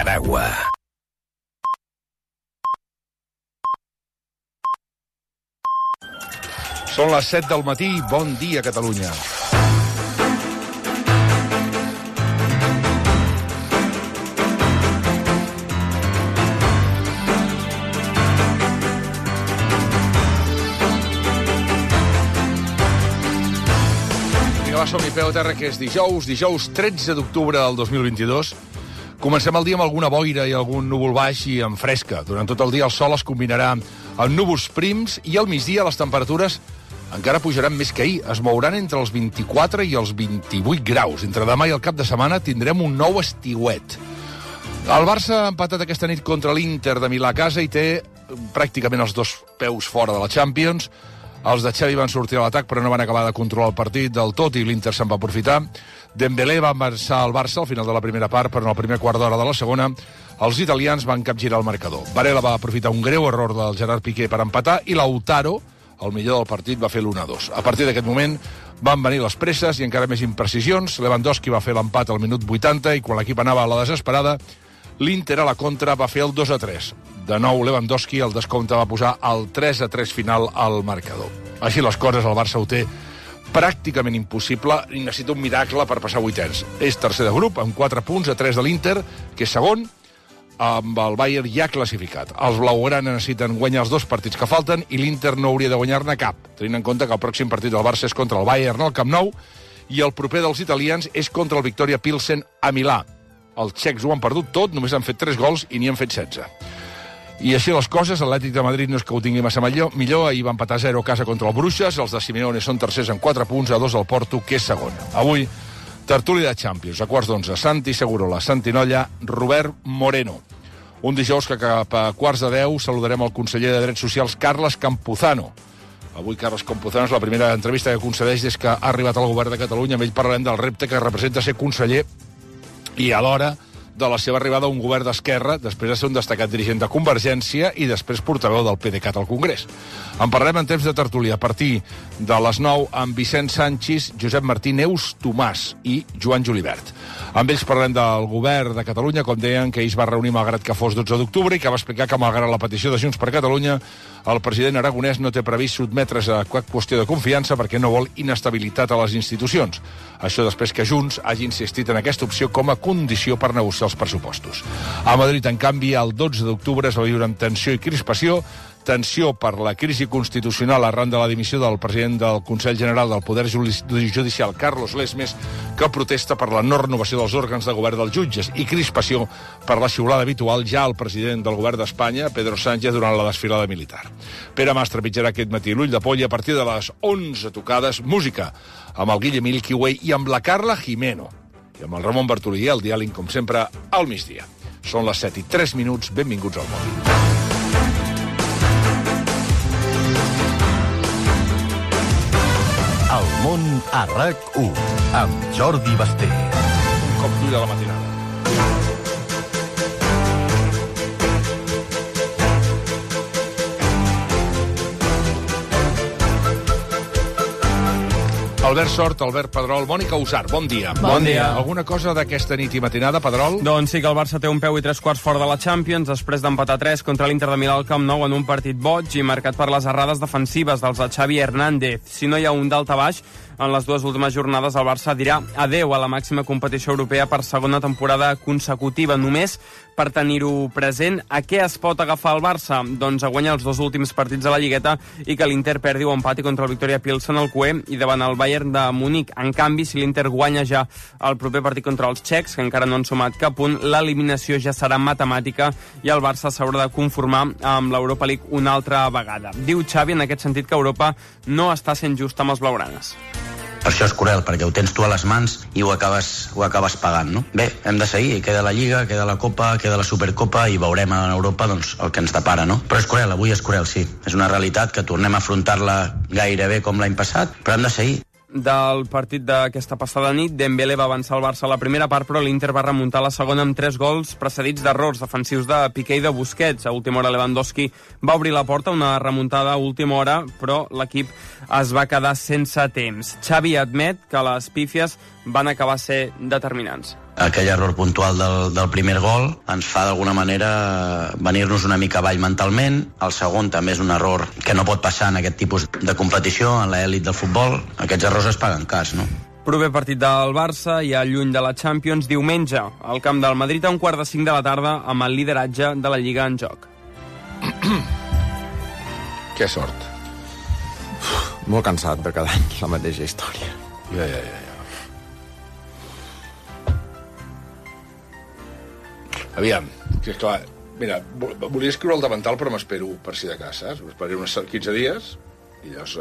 Nicaragua. Són les 7 del matí. Bon dia, Catalunya. Vinga, va, som-hi, peu a terra, que és dijous 13 d'octubre del 2022. Comencem el dia amb alguna boira i algun núvol baix i amb fresca. Durant tot el dia el sol es combinarà amb núvols prims i al migdia les temperatures encara pujaran més que ahir. Es mouran entre els 24 i els 28 graus. Entre demà i el cap de setmana tindrem un nou estiuet. El Barça ha empatat aquesta nit contra l'Inter de Milà a casa i té pràcticament els dos peus fora de la Champions. Els de Xavi van sortir a l'atac però no van acabar de controlar el partit del tot i l'Inter se'n va aprofitar. Dembélé va avançar al Barça al final de la primera part, però en el primer quart d'hora de la segona els italians van capgirar el marcador. Varela va aprofitar un greu error del Gerard Piqué per empatar i Lautaro, el millor del partit, va fer l'1-2. A partir d'aquest moment van venir les presses i encara més imprecisions. Lewandowski va fer l'empat al minut 80 i quan l'equip anava a la desesperada, l'Inter a la contra va fer el 2-3. De nou Lewandowski, el descompte va posar el 3-3 final al marcador. Així les coses, el Barça ho té pràcticament impossible i necessita un miracle per passar vuitens. És tercer de grup, amb 4 punts a 3 de l'Inter, que és segon, amb el Bayern ja classificat. Els blaugrana necessiten guanyar els dos partits que falten i l'Inter no hauria de guanyar-ne cap, tenint en compte que el pròxim partit del Barça és contra el Bayern al Camp Nou i el proper dels italians és contra el Victoria Pilsen a Milà. Els txecs ho han perdut tot, només han fet 3 gols i n'hi han fet 16. I així les coses, l'Atlètic de Madrid no és que ho tingui massa millor, ahir va empatar 0 a casa contra el Bruixes, els de Simeone són tercers amb 4 punts, a 2 al Porto, que és segon. Avui, tertúlia de Champions, a quarts d'11, Santi Segurola, Santi Nolla, Robert Moreno. Un dijous que cap a quarts de 10 saludarem el conseller de Drets Socials, Carles Campuzano. Avui Carles Campuzano és la primera entrevista que concedeix des que ha arribat al govern de Catalunya. Amb ell parlarem del repte que representa ser conseller i alhora de la seva arribada a un govern d'esquerra, després de ser un destacat dirigent de Convergència i després portaveu del PDeCAT al Congrés. En parlarem en temps de tertúlia a partir de les 9 amb Vicent Sanchis, Josep Martí, Neus Tomàs i Joan Julibert. Amb ells parlem del govern de Catalunya, com deien, que ells va reunir malgrat que fos 12 d'octubre i que va explicar que malgrat la petició de Junts per Catalunya, el president aragonès no té previst sotmetre's a cap qüestió de confiança perquè no vol inestabilitat a les institucions. Això després que Junts hagi insistit en aquesta opció com a condició per negociar els pressupostos. A Madrid, en canvi, el 12 d'octubre es va viure amb tensió i crispació, tensió per la crisi constitucional arran de la dimissió del president del Consell General del Poder Judicial, Carlos Lesmes, que protesta per la no renovació dels òrgans de govern dels jutges, i crispació per la xiulada habitual ja al president del govern d'Espanya, Pedro Sánchez, durant la desfilada militar. Pere Mas trepitjarà aquest matí l'ull de poll a partir de les 11 tocades, música, amb el Guille Milky Way i amb la Carla Jimeno. I amb el Ramon Bartolí, el diàleg, com sempre, al migdia. Són les 7 i 3 minuts, benvinguts al món. El món a RAC1, amb Jordi Basté. Un cop d'ull a la matinada. Albert Sort, Albert Pedrol, Mònica Usar, bon dia. Bon dia. Alguna cosa d'aquesta nit i matinada, Pedrol? Doncs sí que el Barça té un peu i 3 quarts fora de la Champions, després d'empatar 3 contra l'Inter de Milà al Camp Nou en un partit boig i marcat per les errades defensives dels de Xavi Hernández. Si no hi ha un daltabaix, en les dues últimes jornades el Barça dirà adeu a la màxima competició europea per segona temporada consecutiva. Només per tenir-ho present, a què es pot agafar el Barça? Doncs a guanyar els 2 últims partits de la Lligueta i que l'Inter perdi o empati contra el Victoria Pilsen al QE i davant el Bayern de Múnich. En canvi, si l'Inter guanya ja el proper partit contra els txecs, que encara no han sumat cap punt, l'eliminació ja serà matemàtica i el Barça s'haurà de conformar amb l'Europa League una altra vegada. Diu Xavi en aquest sentit que Europa no està sent justa amb els blaugranes. Per això és cruel, perquè ho tens tu a les mans i ho acabes pagant, no? Bé, hem de seguir, queda la Lliga, queda la Copa, queda la Supercopa i veurem en Europa doncs, el que ens depara, no? Però és cruel, avui és cruel, sí. És una realitat que tornem a afrontar-la gairebé com l'any passat, però hem de seguir. Del partit d'aquesta passada nit, Dembélé va avançar el Barça a la primera part, però l'Inter va remuntar la segona amb 3 gols precedits d'errors defensius de Piqué i de Busquets. A última hora Lewandowski va obrir la porta, una remuntada a última hora, però l'equip es va quedar sense temps. Xavi admet que les pífies van acabar ser determinants. Aquell error puntual del primer gol ens fa d'alguna manera venir-nos una mica avall mentalment. El segon també és un error que no pot passar en aquest tipus de competició, en l'elit del futbol. Aquests errors es paguen cas, no? Proper partit del Barça, ja lluny de la Champions, diumenge, al camp del Madrid a 4:45 de la tarda, amb el lideratge de la Lliga en joc. Que sort. Molt cansat de cada any, la mateixa història. Ja. Aviam, que clar, mira, volia escriure el davantal, però m'espero per si de cas, saps? M'esperaré uns 15 dies i llavors...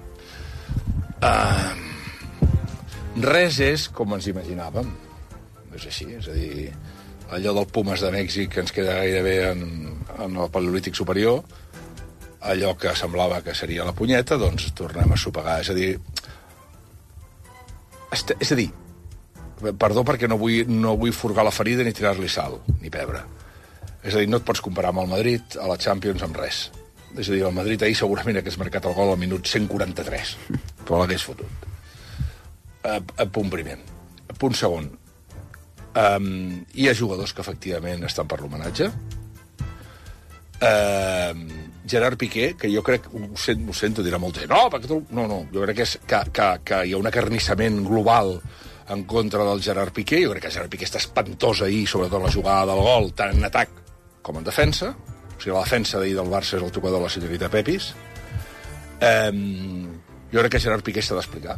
res és com ens imaginàvem. No és així, és a dir, allò del Pumas de Mèxic que ens queda gairebé en el Paleolític superior, allò que semblava que seria la punyeta, doncs tornem a sopegar. És a dir, perdó perquè no vull furgar la ferida ni tirar-li sal, ni pebre. És a dir, no et pots comparar amb el Madrid a la Champions amb res. És a dir, el Madrid ahir segurament hagués marcat el gol al minut 143, però l'hagués fotut. Punt primer. Punt segon. Hi ha jugadors que efectivament estan per l'homenatge. Gerard Piqué, que jo crec, ho sento, dirà molt, no, jo crec que hi ha un acarnissament global en contra del Gerard Piqué. Jo crec que Gerard Piqué està espantós ahir, sobretot la jugada del gol, tant en atac com en defensa. O sigui, la defensa d'ahir del Barça és el tocador de la senyorita Pepis. Jo crec que Gerard Piqué s'ha d'explicar.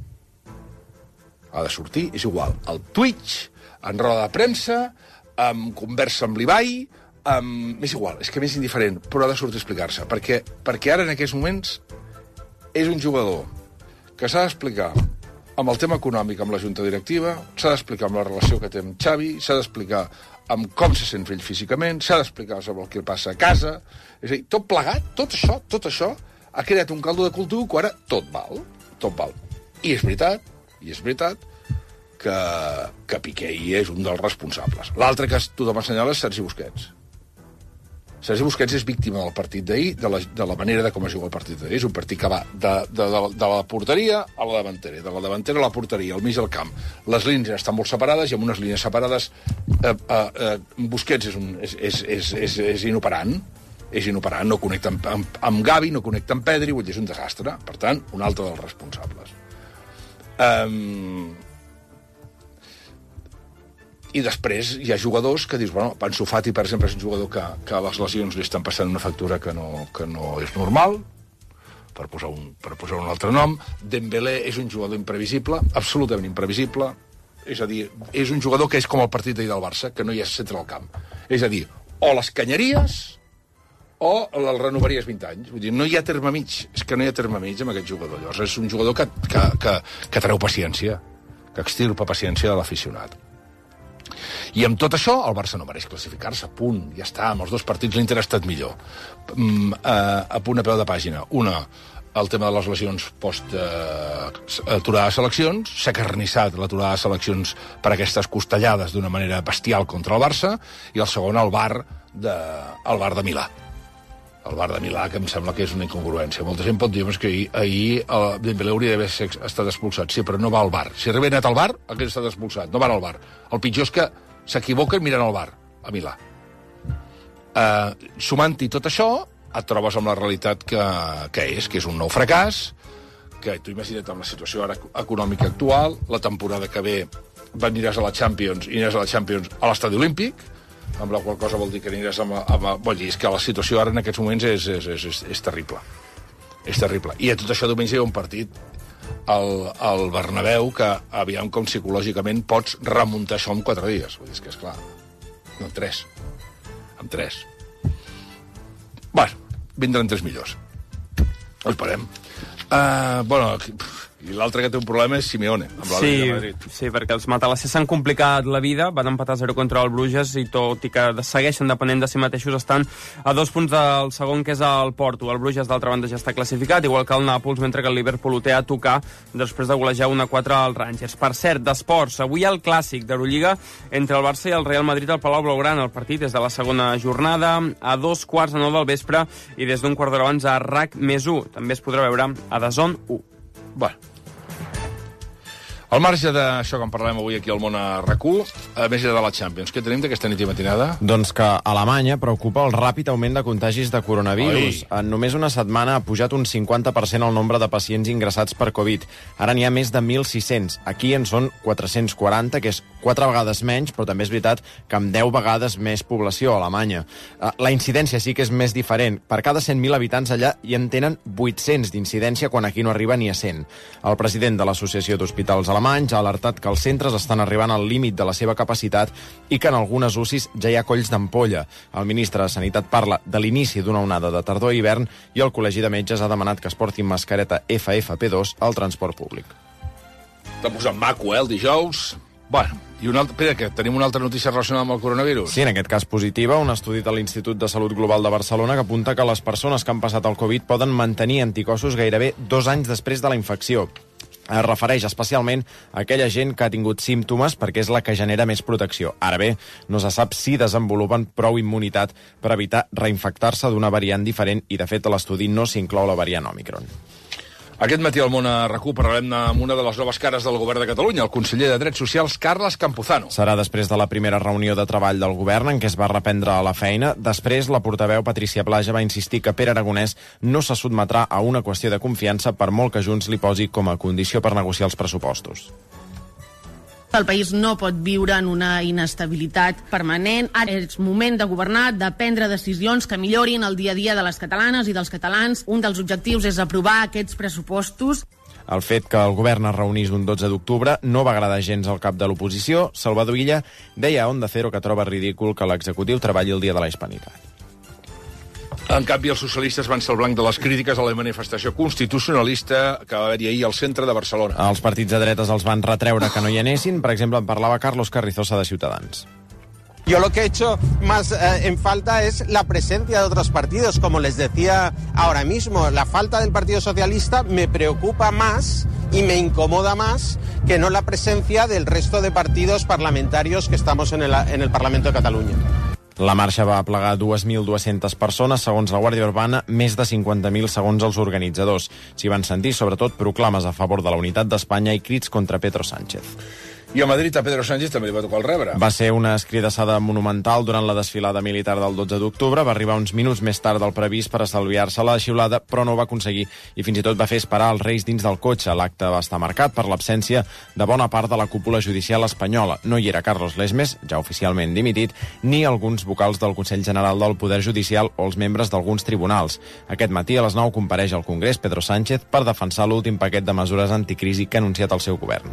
Ha de sortir, és igual, al Twitch, en roda de premsa, en conversa amb l'Ibai, és igual, és que m'és indiferent, però ha de sortir a explicar-se, perquè ara en aquests moments és un jugador que s'ha d'explicar amb el tema econòmic amb la junta directiva, s'ha d'explicar amb la relació que té amb Xavi, s'ha d'explicar amb com se sent ell físicament, s'ha d'explicar sobre el que passa a casa, és a dir, tot plegat, tot això ha creat un caldo de cultiu que ara tot val. I és veritat que Piqué és un dels responsables. L'altre que tothom assenyala és Sergi Busquets. Sergi Busquets és víctima del partit d'ahir, de la manera de com es juga el partit d'ahir. És un partit que va de la porteria a la davantera, de la davantera a la porteria, al mig del camp. Les línies estan molt separades i amb unes línies separades Busquets és inoperant. És inoperant, no connecta amb Gavi, no connecta amb Pedri, vull dir, és un desastre. Per tant, un altre dels responsables. I després hi ha jugadors que dius, bueno, Ansu Fati, per exemple, és un jugador que les lesions li estan passant una factura que no és normal, per posar un altre nom. Dembélé és un jugador imprevisible, absolutament imprevisible. És a dir, és un jugador que és com el partit d'ahir del Barça, que no hi ha centre al camp. És a dir, o l'escanyaries o el renovaries 20 anys. Vull dir, no hi ha terme mig. És que no hi ha terme mig amb aquest jugador. Llavors és un jugador que treu paciència, que extirpa paciència de l'aficionat. I amb tot això, el Barça no mereix classificar-se, punt, ja està, amb els dos partits l'Inter ha estat millor. A punt a peu de pàgina. Una, el tema de les lesions post-aturada de seleccions, s'ha carnissat l'aturada de seleccions per aquestes costellades d'una manera bestial contra el Barça, i el segon, el bar de Milà. El bar de Milà, que em sembla que és una incongruència. Molta gent pot dir que ahir Dembélé hauria d'haver estat expulsat. Sí, però no va al bar. Si arriba anat al bar, hauria estat expulsat. No van al bar. El pitjor és que s'equivoquen mirant al bar, a Milà. Sumant-hi tot això, et trobes amb la realitat que és un nou fracàs, que tu imagina't amb la situació ara econòmica actual, la temporada que ve aniràs a la Champions i aniràs a la Champions a l'Estadi Olímpic, amb la qual cosa vol dir que aniràs vol dir, és que la situació ara en aquests moments és terrible. És terrible. I a tot això diumenge hi ha un partit al Bernabéu que aviam com psicològicament pots remuntar això en 4 dies. Vull dir, és que és clar. No, en 3. En 3. Bueno, vindran 3 millors. Ho esperem. I l'altre que té un problema és Simeone, amb la Liga de Madrid. Sí, perquè els matalassers s'han complicat la vida, van empatar 0 contra el Bruges, i tot i que segueixen depenent de si mateixos, estan a 2 punts del segon, que és el Porto. El Bruges, d'altra banda, ja està classificat, igual que el Nàpols, mentre que el Liverpool ho té a tocar després de golejar 1-4 als Rangers. Per cert, d'esports, avui el clàssic d'Eurolliga entre el Barça i el Real Madrid al Palau Blaugrana. El partit és de la segona jornada, a 2:15 del vespre, i des d'un quart d'hora abans a RAC+1. També es podrà veure a DAZN 1. Bueno. Al marge d'això que en parlem avui aquí al Món a RAC1, a més de la Champions, què tenim d'aquesta nit i matinada? Doncs que Alemanya preocupa el ràpid augment de contagis de coronavirus. En només una setmana ha pujat un 50% el nombre de pacients ingressats per Covid. Ara n'hi ha més de 1.600. Aquí en són 440, que és 4 vegades menys, però també és veritat que amb 10 vegades més població a Alemanya. La incidència sí que és més diferent. Per cada 100.000 habitants allà hi en tenen 800 d'incidència, quan aquí no arriba ni a 100. El president de l'Associació d'Hospitals Alemanys ha alertat que els centres estan arribant al límit de la seva capacitat i que en algunes UCIs ja hi ha colls d'ampolla. El ministre de Sanitat parla de l'inici d'una onada de tardor i hivern i el Col·legi de Metges ha demanat que es portin mascareta FFP2 al transport públic. T'ha posat maco, el dijous. Bueno, i Pere, que tenim una altra notícia relacionada amb el coronavirus. Sí, en aquest cas positiva, un estudi de l'Institut de Salut Global de Barcelona que apunta que les persones que han passat el Covid poden mantenir anticossos gairebé 2 anys després de la infecció. Es refereix especialment a aquella gent que ha tingut símptomes perquè és la que genera més protecció. Ara bé, no se sap si desenvolupen prou immunitat per evitar reinfectar-se d'una variant diferent i, de fet, a l'estudi no s'inclou la variant Omicron. Aquest matí al Món a RAC1 parlarem amb una de les noves cares del govern de Catalunya, el conseller de Drets Socials, Carles Campuzano. Serà després de la primera reunió de treball del govern en què es va reprendre la feina. Després, la portaveu Patricia Plaja va insistir que Pere Aragonès no se sotmetrà a una qüestió de confiança per molt que Junts li posi com a condició per negociar els pressupostos. El país no pot viure en una inestabilitat permanent. Ara és moment de governar, de prendre decisions que millorin el dia a dia de les catalanes i dels catalans. Un dels objectius és aprovar aquests pressupostos. El fet que el govern es reunís un 12 d'octubre no va agradar gens al cap de l'oposició. Salvador Illa deia a Onda Cero que troba ridícul que l'executiu treballi el dia de la Hispanitat. En canvi, els socialistes van ser el blanc de les crítiques a la manifestació constitucionalista que va haver-hi ahir al centre de Barcelona. Els partits de dretes els van retreure que no hi anessin. Per exemple, en parlava Carlos Carrizosa de Ciutadans. Yo lo que he hecho más en falta es la presencia de otros partidos. Como les decía ahora mismo, la falta del Partido Socialista me preocupa más y me incomoda más que no la presencia del resto de partidos parlamentarios que estamos en el Parlamento de Cataluña. La marxa va aplegar 2.200 persones, segons la Guàrdia Urbana, més de 50.000 segons els organitzadors. S'hi van sentir, sobretot, proclames a favor de la unitat d'Espanya i crits contra Pedro Sánchez. I a Madrid a Pedro Sánchez també li va tocar el rebre. Va ser una escridassada monumental durant la desfilada militar del 12 d'octubre. Va arribar uns minuts més tard del previst per estalviar-se la xiulada, però no ho va aconseguir i fins i tot va fer esperar els Reis dins del cotxe. L'acte va estar marcat per l'absència de bona part de la cúpula judicial espanyola. No hi era Carlos Lesmes, ja oficialment dimitit, ni alguns vocals del Consell General del Poder Judicial o els membres d'alguns tribunals. Aquest matí a les 9 compareix al Congrés Pedro Sánchez per defensar l'últim paquet de mesures anticrisi que ha anunciat el seu govern.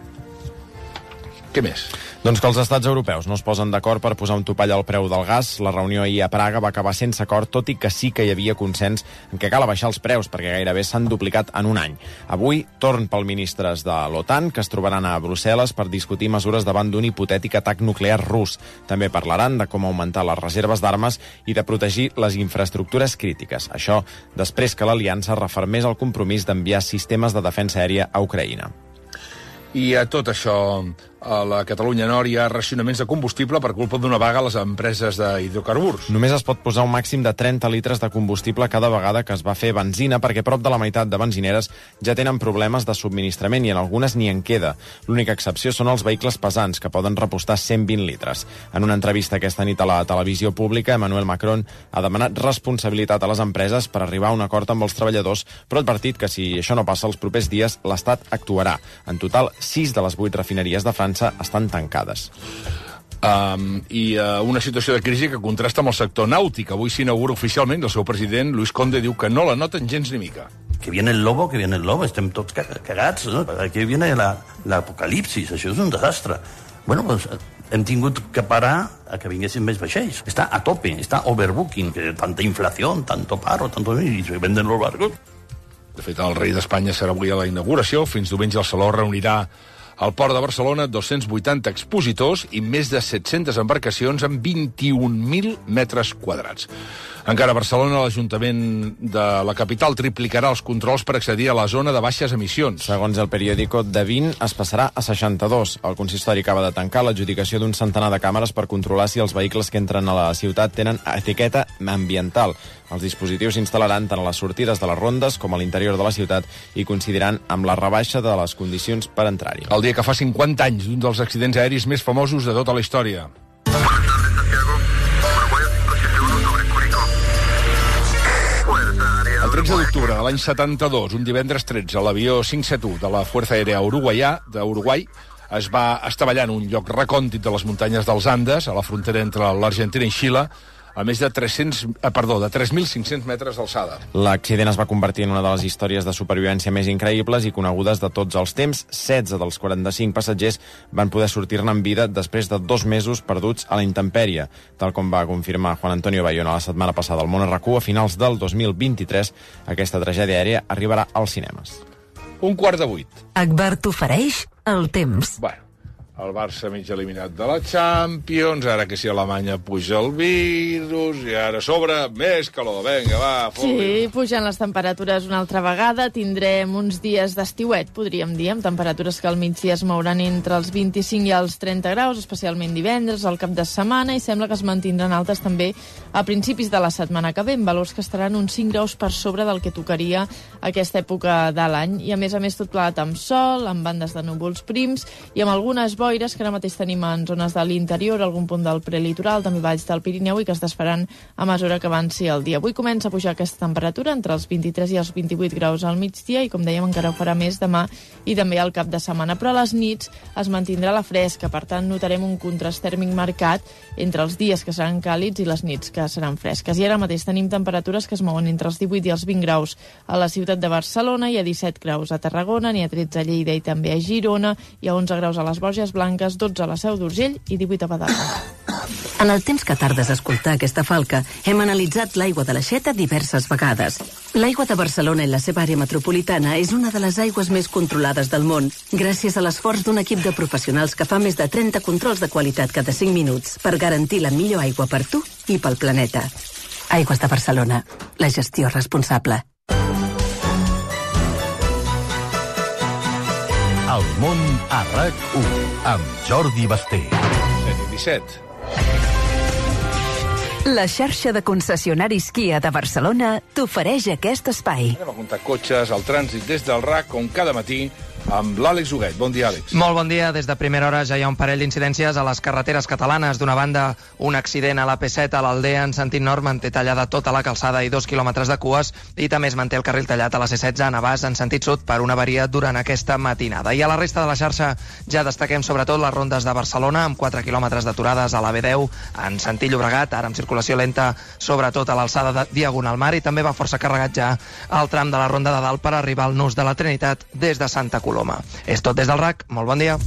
Què més? Doncs que els estats europeus no es posen d'acord per posar un topall al preu del gas. La reunió ahir a Praga va acabar sense acord, tot i que sí que hi havia consens en què cal abaixar els preus, perquè gairebé s'han duplicat en un any. Avui, torn pel ministres de l'OTAN, que es trobaran a Brussel·les per discutir mesures davant d'un hipotètic atac nuclear rus. També parlaran de com augmentar les reserves d'armes i de protegir les infraestructures crítiques. Això després que l'aliança refermés el compromís d'enviar sistemes de defensa aèria a Ucraïna. I a tot això, a la Catalunya Nord hi ha racionaments de combustible per culpa d'una vaga a les empreses d'hidrocarburs. Només es pot posar un màxim de 30 litres de combustible cada vegada que es va fer benzina, perquè prop de la meitat de benzineres ja tenen problemes de subministrament i en algunes ni en queda. L'única excepció són els vehicles pesants, que poden repostar 120 litres. En una entrevista aquesta nit a la televisió pública, Emmanuel Macron ha demanat responsabilitat a les empreses per arribar a un acord amb els treballadors, però ha advertit que si això no passa els propers dies, l'Estat actuarà. En total, 6 de les 8 refineries de França estan tancades. Una situació de crisi que contrasta amb el sector nàutic. Avui s'inaugura oficialment, el seu president, Luis Conde, diu que no la noten gens ni mica. Que viene el lobo, estem tots cagats, no? Aquí viene l'apocalipsis, això és un desastre. Bueno, pues hem tingut que parar a que vinguessin més vaixells. Està a tope, està overbooking, que tanta inflació, tanto paro, i se venden los barcos. De fet, el rei d'Espanya serà avui a la inauguració. Fins diumenge el Saló reunirà al Port de Barcelona 280 expositors i més de 700 embarcacions amb 21.000 metres quadrats. Encara a Barcelona, l'Ajuntament de la capital triplicarà els controls per accedir a la zona de baixes emissions. Segons el periòdico, de 20 es passarà a 62. El consistori acaba de tancar l'adjudicació d'un centenar de càmeres per controlar si els vehicles que entren a la ciutat tenen etiqueta ambiental. Els dispositius s'instal·laran tant a les sortides de les rondes com a l'interior de la ciutat i coincidiran amb la rebaixa de les condicions per entrar-hi. El el dia que fa 50 anys d'un dels accidents aèris més famosos de tota la història. El 13 d'octubre de l'any 72, un divendres 13, l'avió 571 de la Fuerza Aérea Uruguaià d'Uruguai es va estavellar en un lloc recòndit de les muntanyes dels Andes, a la frontera entre l'Argentina i Xile, a més de 3.500 metres d'alçada. L'accident es va convertir en una de les històries de supervivència més increïbles i conegudes de tots els temps. 16 dels 45 passatgers van poder sortir-ne en vida després de 2 mesos perduts a la intempèrie, tal com va confirmar Juan Antonio Bayona la setmana passada al Món RAC1. A finals del 2023, aquesta tragèdia aèria arribarà als cinemes. 7:15. Agbar t'ofereix el temps. Bueno, el Barça mig eliminat de la Champions, ara que si Alemanya puja el virus, i ara a sobre més calor. Vinga, va, Sí, pugen les temperatures una altra vegada. Tindrem uns dies d'estiuet, podríem dir, amb temperatures que al migdia es mouran entre els 25 i els 30 graus, especialment divendres, al cap de setmana, i sembla que es mantindran altes també a principis de la setmana que ve, valors que estaran uns 5 graus per sobre del que tocaria aquesta època de l'any. I a més tot plegat amb sol, amb bandes de núvols prims i amb algunes boires que ara mateix tenim en zones de l'interior, algun punt del prelitoral, també valls del Pirineu, i que es desfaran a mesura que avanci el dia. Avui comença a pujar aquesta temperatura entre els 23 i els 28 graus al migdia i, com dèiem, encara ho farà més demà i també al cap de setmana. Però a les nits es mantindrà la fresca, per tant notarem un contrast tèrmic marcat entre els dies que seran càlids i les nits que seran fresques. I ara mateix tenim temperatures que es mouen entre els 18 i els 20 graus a la ciutat de Barcelona, i a 17 graus a Tarragona, ni a 13 a Lleida i també a Girona, i a 11 graus a les Borges Blanques, 12 a la Seu d'Urgell i 18 a Badalona. En el temps que tardes a escoltar aquesta falca, hem analitzat l'aigua de l'Aixeta diverses vegades. L'aigua de Barcelona i la seva àrea metropolitana és una de les aigües més controlades del món, gràcies a l'esforç d'un equip de professionals que fa més de 30 controls de qualitat cada 5 minuts per garantir la millor aigua per tu i pel planeta. Aigües de Barcelona. La gestió responsable. El món a RAC1 amb Jordi Basté. 7:17. La xarxa de concessionaris Kia de Barcelona t'ofereix aquest espai. Anem a comptar cotxes, el trànsit des del RAC, com cada matí, amb l'Àlex Huguet. Bon dia, Àlex. Molt bon dia. Des de primera hora ja hi ha un parell d'incidències a les carreteres catalanes. D'una banda, un accident a l'AP7 a l'Aldea en sentit nord manté tallada tota la calçada i 2 quilòmetres de cues, i també es manté el carril tallat a la C16 a Navàs en sentit sud per una avaria durant aquesta matinada. I a la resta de la xarxa ja destaquem sobretot les rondes de Barcelona, amb 4 quilòmetres d'aturades a la B10 en sentit Llobregat, ara amb circulació lenta sobretot a l'alçada de Diagonal Mar, i també va força carregat ja el tram de la Ronda de Dalt per arribar al Nus de la Trinitat des de Santa Coloma. És tot des del RAC. Molt bon dia.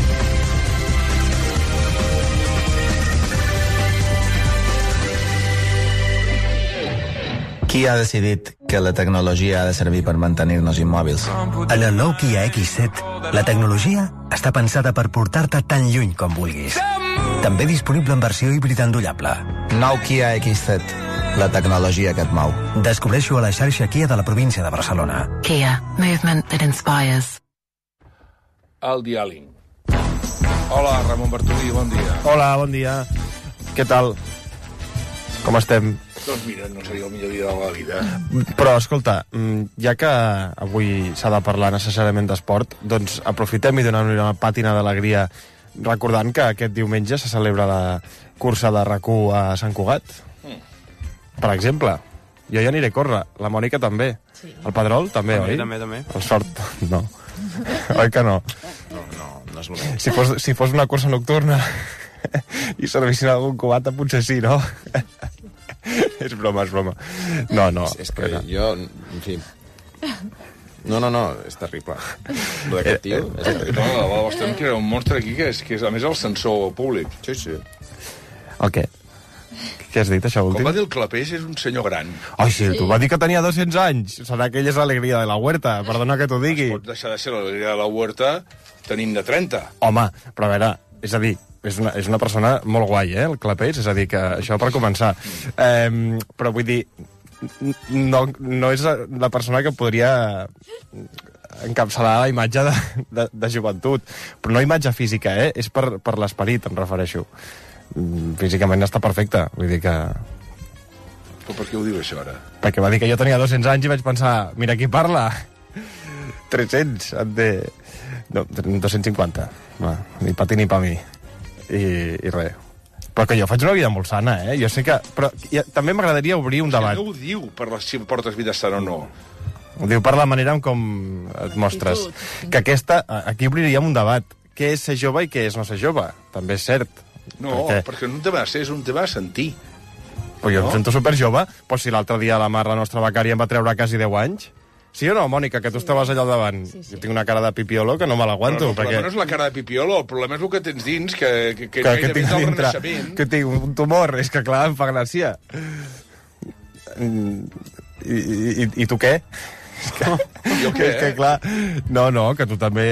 Qui ha decidit que la tecnologia ha de servir per mantenir-nos immòbils? En el nou Kia X7, la tecnologia està pensada per portar-te tan lluny com vulguis. També disponible en versió híbrida endollable. Nou Kia X7, la tecnologia que et mou. Descobreixo a la xarxa Kia de la província de Barcelona. Kia. Movement that inspires. El diàling. Hola, Ramon Bartolí, bon dia. Hola, bon dia. Què tal? Com estem? Doncs mira, no seria el millor dia de la vida. Però, escolta, ja que avui s'ha de parlar necessàriament d'esport, doncs aprofitem i donem una pàtina d'alegria recordant que aquest diumenge se celebra la cursa de RAC1 a Sant Cugat. Per exemple. Jo ja aniré a córrer, la Mònica també. Sí. El Pedrol també, oi? També. El Sort, no. Oi que no? No és el mateix. Si fos una cursa nocturna i servissin algun cubata, potser sí, no? És broma. No. És que jo, en fi... No, és terrible. Lo d'aquest tio és terrible. No, estem creant un monstre aquí que és a més el censor públic. Sí. El què? Què has dit, això últim? Com va dir el Clapés, és un senyor gran. Ai, sí, tu va dir que tenia 200 anys. Serà que ell és l'alegria de la huerta, perdona que t'ho digui. Es pot deixar de ser l'alegria de la huerta tenint de 30. Home, però a veure, és a dir, és una persona molt guai, el Clapés, és a dir, que això per començar. Però vull dir, no és la persona que podria encapçalar la imatge de joventut. Però no imatge física, és per l'esperit, em refereixo. Físicament està perfecte, vull dir que... Però per què ho diu això ara? Perquè va dir que jo tenia 200 anys i vaig pensar, mira qui parla, 300, No, 250. Va, ni pa ti ni pa mi. I res. Però que jo faig una vida molt sana, eh? Jo sé que... Però també m'agradaria obrir un debat. No ho diu per si portes vida sana o no. Ho diu per la manera en com et mostres. Que aquí obriríem un debat. Què és ser jove i què és no ser jove? També és cert. No, perquè no un tema de ser, és un tema de sentir. Però jo em sento superjove. Però si l'altre dia la Mar, la nostra becària, em va treure quasi 10 anys... Sí o no, Mònica, que tu estaves allà al davant? Sí. Jo tinc una cara de pipiolo que no me l'aguanto. No, perquè... no és la cara de pipiolo, el problema és el que tens dins, que gairebé és el renaixement. Que tinc un tumor, és que clar, em fa gràcia. I tu què? Jo què? És que clar... No, que tu també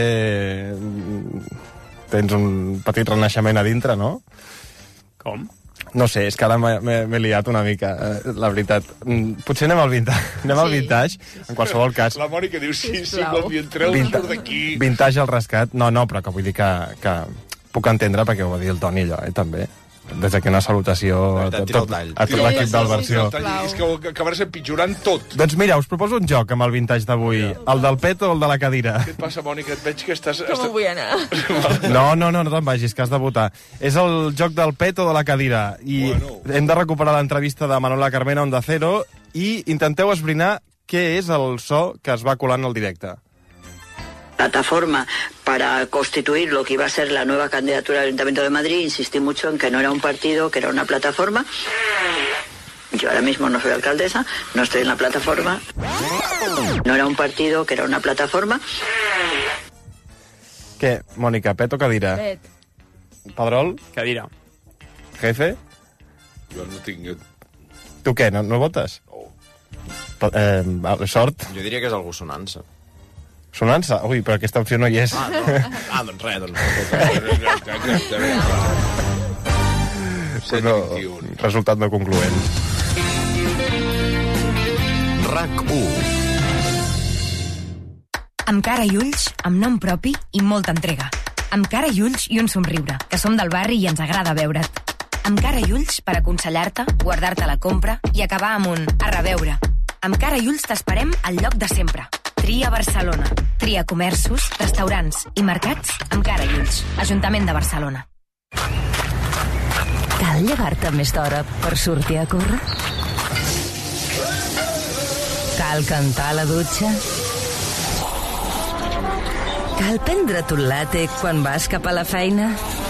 tens un petit renaixement a dintre, no? Com? No sé, és que ara m'he liat una mica, la veritat. Potser anem al vintage, en qualsevol cas. La Mònica diu, sí, quan m'hi entreu, surt d'aquí. Vintage al rescat. No, però que vull dir que puc entendre, perquè ho va dir el Toni allò, també. Des d'aquí una salutació a tot l'equip del Versió. És que acabaràs empitjorant tot. Doncs mira, us proposo un joc amb el vintage d'avui. El del pet o el de la cadira? Què et passa, Mònica? Et veig que estàs... Com vull anar? No te'n vagis, que has de votar. És el joc del pet o de la cadira. I hem de recuperar l'entrevista de Manuela Carmena, Onda Cero, i intenteu esbrinar què és el so que es va colant al directe. Plataforma para constituir lo que iba a ser la nueva candidatura del Ayuntamiento de Madrid. Insistí mucho en que no era un partido, que era una plataforma. Yo ahora mismo no soy alcaldesa, no estoy en la plataforma. No era un partido, que era una plataforma. Què, Mònica, pet o cadira? Pet. Pedrol? Cadira. Jefe? Jo no tinc... Tu què, no votes? Sort? Jo diria que és algú sonança. Sonança? Ui, però aquesta opció no hi és. Doncs res, Resultat no concloent. RAC1. Amb cara i ulls, amb nom propi i molta entrega. Amb cara i ulls i un somriure, que som del barri i ens agrada veure't. Amb cara i ulls per aconsellar-te, guardar-te la compra i acabar amb un a reveure. Amb cara i ulls t'esperem al lloc de sempre. Tria Barcelona. Tria comerços, restaurants i mercats amb cara i ulls. Ajuntament de Barcelona. Cal llevar-te més d'hora per sortir a córrer? Cal cantar a la dutxa? Cal prendre't un latte quan vas cap a la feina?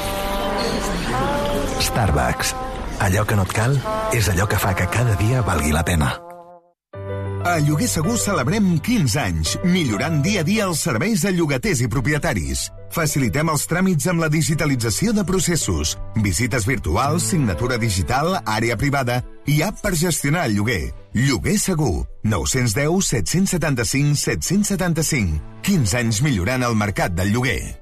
Starbucks. Allò que no et cal és allò que fa que cada dia valgui la pena. A Lloguer Segur celebrem 15 anys, millorant dia a dia els serveis de llogaters i propietaris. Facilitem els tràmits amb la digitalització de processos, visites virtuals, signatura digital, àrea privada i app per gestionar el lloguer. Lloguer Segur. 910 775 775. 15 anys millorant el mercat del lloguer.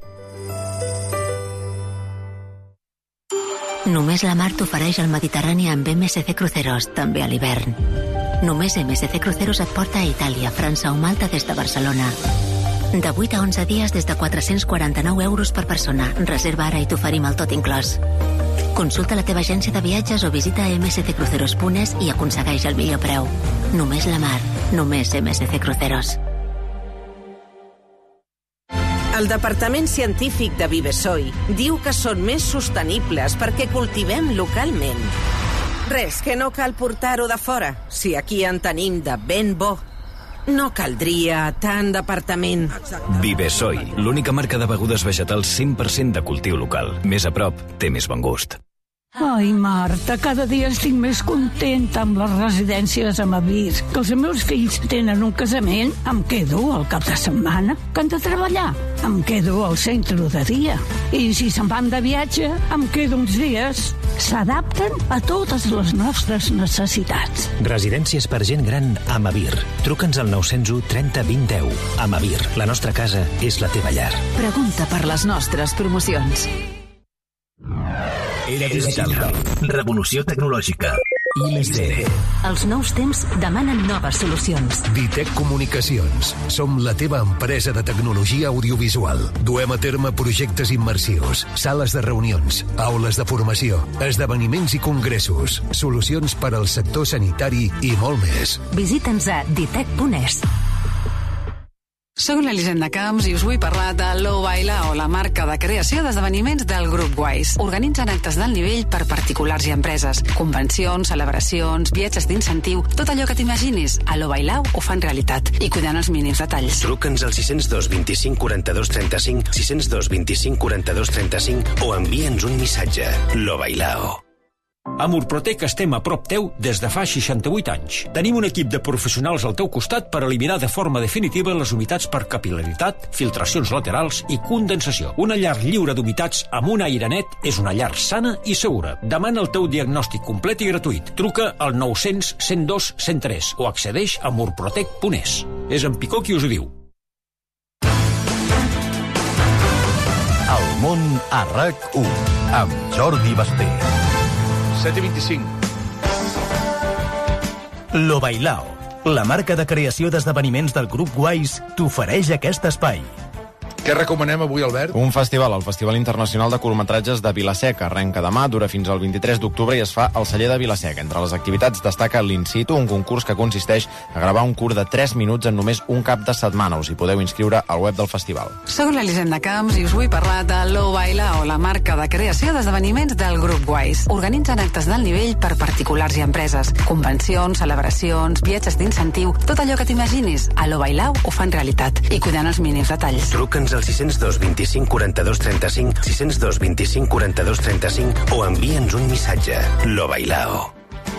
Només la mar t'ofereix el Mediterrani amb MSC Cruceros, també a l'hivern. Només MSC Cruceros et porta a Itàlia, França o Malta des de Barcelona. De 8 a 11 dies des de 449 euros per persona. Reserva ara i t'oferim el tot inclòs. Consulta la teva agència de viatges o visita msccruceros.es i aconsegueix el millor preu. Només la mar, només MSC Cruceros. El Departament Científic de Vivesoi diu que són més sostenibles perquè cultivem localment. Res, que no cal portar-ho de fora, si aquí en tenim de ben bo. No caldria tant departament. Vivesoi, l'única marca de begudes vegetals 100% de cultiu local. Més a prop, té més bon gust. Ai, Marta, cada dia estic més contenta amb les residències a Amavir. Que els meus fills tenen un casament, em quedo al cap de setmana. Que han de treballar, em quedo al centre de dia. I si se'n van de viatge, em quedo uns dies. S'adapten a totes les nostres necessitats. Residències per gent gran Amavir. Truca'ns al 901 30 20 10. Amavir, la nostra casa és la teva llar. Pregunta per les nostres promocions. Era digital. Revolució tecnològica. I+D. Els nous temps demanen noves solucions. Ditec Comunicacions. Som la teva empresa de tecnologia audiovisual. Duem a terme projectes immersius, sales de reunions, aules de formació, esdeveniments i congressos, solucions per al sector sanitari i molt més. Visita'ns a ditec.es. Soc l'Elisenda Camps i us vull parlar de Lo Bailao, la marca de creació d'esdeveniments del grup Wise. Organitzen actes d'alt nivell per particulars i empreses. Convencions, celebracions, viatges d'incentiu, tot allò que t'imaginis. A Lo Bailao ho fan realitat i cuidant els mínims detalls. Truca'ns al 602 25 42 35, 602 25 42 35 o envia'ns un missatge. Lo Bailao. A Murprotec estem a prop teu des de fa 68 anys. Tenim un equip de professionals al teu costat per eliminar de forma definitiva les humitats per capil·laritat, filtracions laterals i condensació. Una llar lliure d'humitats amb un aire net és una llar sana i segura. Demana el teu diagnòstic complet i gratuït. Truca al 900 102 103 o accedeix a murprotec.es. És en Picó qui us ho diu. El món a RAC1 amb Jordi Basté. 7:25. Lo Bailao, la marca de creació d'esdeveniments del grup Wise, t'ofereix aquest espai. Què recomanem avui, Albert? Un festival, el Festival Internacional de Curtmetratges de Vila-seca. Arrenca demà, dura fins al 23 d'octubre i es fa al celler de Vila-seca. Entre les activitats destaca l'In Situ, un concurs que consisteix a gravar un curt de 3 minuts en només un cap de setmana. Us hi podeu inscriure al web del festival. Soc l'Elisenda Camps i us vull parlar de Lo Bailao, la marca de creació d'esdeveniments del grup Wise. Organitzen actes d'alt nivell per particulars i empreses. Convencions, celebracions, viatges d'incentiu, tot allò que t'imaginis. A Lo Bailao ho fan realitat i cuidant els mínims detalls. Truca'ns al 602 25 42 35, 602 25 42 35 o envia'ns un missatge. Lo Bailao.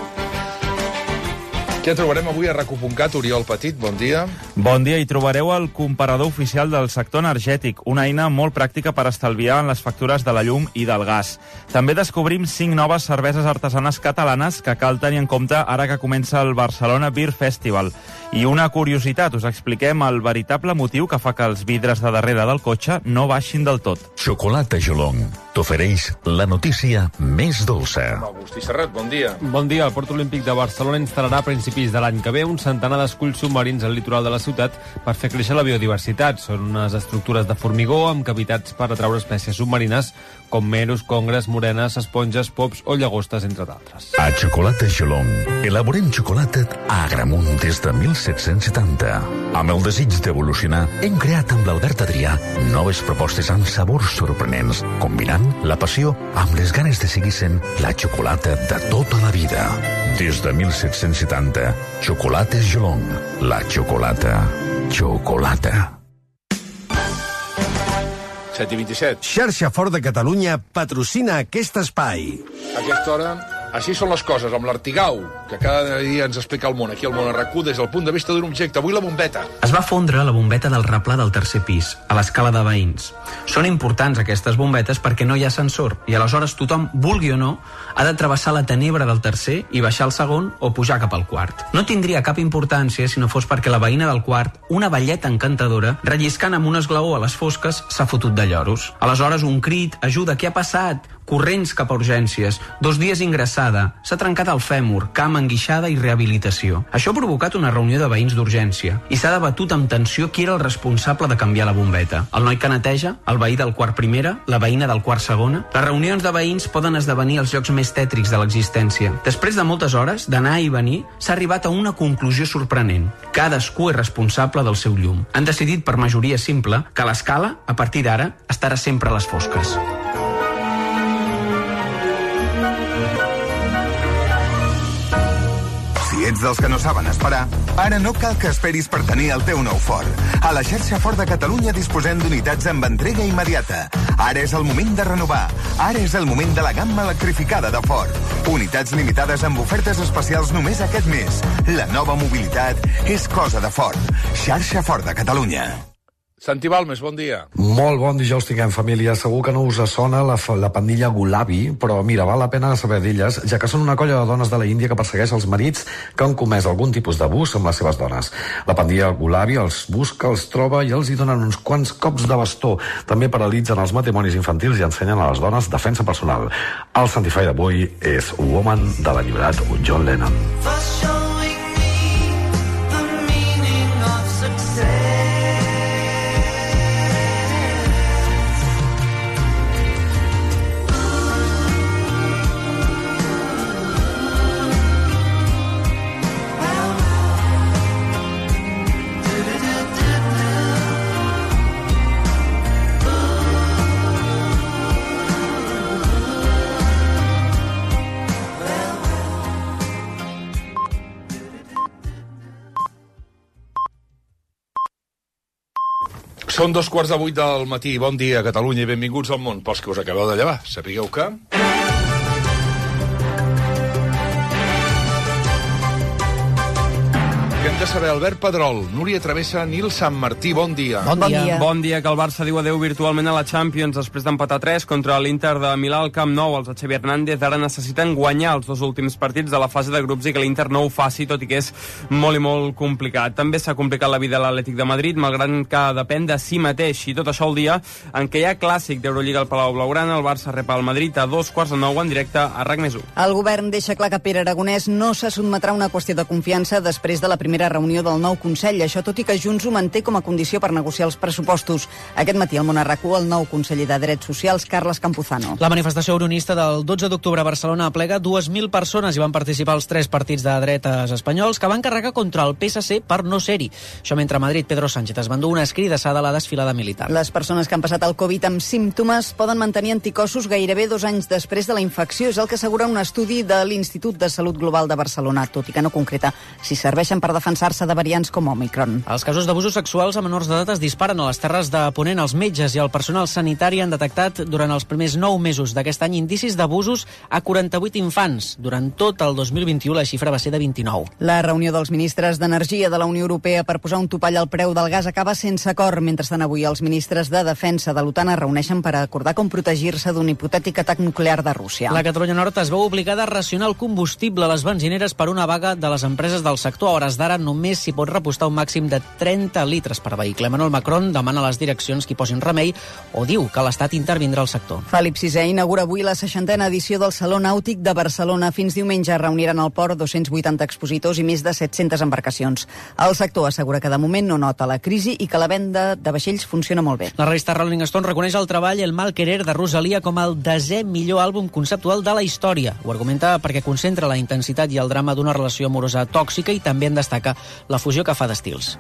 Què trobarem avui a RAC1.cat? Oriol Petit, bon dia. Bon dia, hi trobareu el comparador oficial del sector energètic, una eina molt pràctica per estalviar en les factures de la llum i del gas. També descobrim 5 noves cerveses artesanes catalanes que cal tenir en compte ara que comença el Barcelona Beer Festival. I una curiositat, us expliquem el veritable motiu que fa que els vidres de darrere del cotxe no baixin del tot. Xocolata Jolong t'ofereix la notícia més dolça. Agustí Serrat, bon dia. Bon dia. El Port Olímpic de Barcelona instal·larà a principis de l'any que ve un centenar d'esculls submarins al litoral de la ciutat per fer créixer la biodiversitat. Són unes estructures de formigó amb cavitats per atraure espècies submarines com meros, congres, morenes, esponges, pops o llagostes, entre d'altres. A Xocolata Jolong elaborem xocolata a Agramunt des de 1770. Amb el desig d'evolucionar, hem creat amb l'Albert Adrià noves propostes amb sabors sorprenents, combinant la passió amb les ganes de seguir sent la xocolata de tota la vida. Des de 1770, Xocolates Jolong, la xocolata. Xocolata. 7:27. Xarxa Ford de Catalunya patrocina aquest espai. A aquesta hora, així són les coses, amb l'Artigau, que cada dia ens explica el món, aquí al món a RAC1, des del punt de vista d'un objecte. Avui la bombeta. Es va fondre la bombeta del replà del tercer pis, a l'escala de veïns. Són importants aquestes bombetes perquè no hi ha ascensor, i aleshores tothom, vulgui o no, ha de travessar la tenebra del tercer i baixar al segon o pujar cap al quart. No tindria cap importància si no fos perquè la veïna del quart, una velleta encantadora, relliscant amb un esglaó a les fosques, s'ha fotut de lloros. Aleshores un crit, ajuda, què ha passat? Corrents cap a urgències, 2 dies ingressada, s'ha trencat el fèmur, cama enguixada i rehabilitació. Això ha provocat una reunió de veïns d'urgència i s'ha debatut amb tensió qui era el responsable de canviar la bombeta. El noi que neteja, el veí del quart primera, la veïna del quart segona. Les reunions de veïns poden esdevenir els llocs més tètrics de l'existència. Després de moltes hores d'anar i venir, s'ha arribat a una conclusió sorprenent. Cadascú és responsable del seu llum. Han decidit per majoria simple que l'escala, a partir d'ara, estarà sempre a les fosques. Si ets dels que no saben esperar, ara no cal que esperis per tenir el teu nou Ford. A la xarxa Ford de Catalunya disposem d'unitats amb entrega immediata. Ara és el moment de renovar. Ara és el moment de la gamma electrificada de Ford. Unitats limitades amb ofertes especials només aquest mes. La nova mobilitat és cosa de Ford. Xarxa Ford de Catalunya. Santi Balmes, bon dia. Molt bon dijous tinguem, família. Segur que no us sona la pandilla Gulabi, però mira, val la pena saber d'elles, ja que són una colla de dones de la Índia que persegueix els marits que han comès algun tipus d'abús amb les seves dones. La pandilla Gulabi els busca, els troba i els hi donen uns quants cops de bastó. També paralitzen els matrimonis infantils i ensenyen a les dones defensa personal. El Santify d'avui és Woman de l'alliberat John Lennon. Són 7:15 del matí. Bon dia, Catalunya, i benvinguts al món. Pels que us acabeu de llevar, sapigueu que... Què hem de saber? Albert Pedrol, Núria Travessa, Nil Sant Martí, bon dia. Bon dia. Bon dia, que el Barça diu adeu virtualment a la Champions després d'empatar 3 contra l'Inter de Milà al Camp Nou. Els de Xavi Hernández ara necessiten guanyar els 2 últims partits de la fase de grups i que l'Inter no ho faci, tot i que és molt i molt complicat. També s'ha complicat la vida a l'Atlètic de Madrid, malgrat que depèn de si mateix. I tot això el dia en què hi ha clàssic d'Eurolliga al Palau Blaugrana, el Barça rep al Madrid a 9:15 en directe a RAC+1. El govern deixa clar que Pere Aragonès no se sotmetrà a una qüestió de confiança després de la primera reunió del nou Consell, això tot i que Junts ho manté com a condició per negociar els pressupostos. Aquest matí al Món a RAC1, el nou conseller de Drets Socials, Carles Campuzano. La manifestació unionista del 12 d'octubre a Barcelona aplega 2.000 persones i van participar els 3 partits de dretes espanyols que van carregar contra el PSC per no ser-hi. Això mentre a Madrid Pedro Sánchez es va endur una escridassada a la desfilada militar. Les persones que han passat el Covid amb símptomes poden mantenir anticossos gairebé 2 anys després de la infecció. És el que assegura un estudi de l'Institut de Salut Global de Barcelona, tot i que no concreta si serveixen per defensar-se de variants com Omicron. Els casos d'abusos sexuals a menors d'edat es disparen a les Terres de Ponent. Els metges i el personal sanitari han detectat durant els primers 9 mesos d'aquest any indicis d'abusos a 48 infants. Durant tot el 2021 la xifra va ser de 29. La reunió dels ministres d'Energia de la Unió Europea per posar un topall al preu del gas acaba sense acord. Mentrestant, avui els ministres de Defensa de l'OTAN es reuneixen per acordar com protegir-se d'un hipotètic atac nuclear de Rússia. La Catalunya Nord es veu obligada a racionar el combustible a les benzineres per una vaga de les empreses del sector. A hores d'ara només s'hi pot repostar un màxim de 30 litres per vehicle. Emmanuel Macron demana a les direccions que hi posin remei o diu que l'Estat intervindrà al sector. Felip VI inaugura avui la 60a edició del Saló Nàutic de Barcelona. Fins diumenge reuniran al port 280 expositors i més de 700 embarcacions. El sector assegura que de moment no nota la crisi i que la venda de vaixells funciona molt bé. La revista Rolling Stone reconeix el treball El mal querer de Rosalia com el 10è millor àlbum conceptual de la història. Ho argumenta perquè concentra la intensitat i el drama d'una relació amorosa tòxica i també en destaca la fusió que fa d'estils.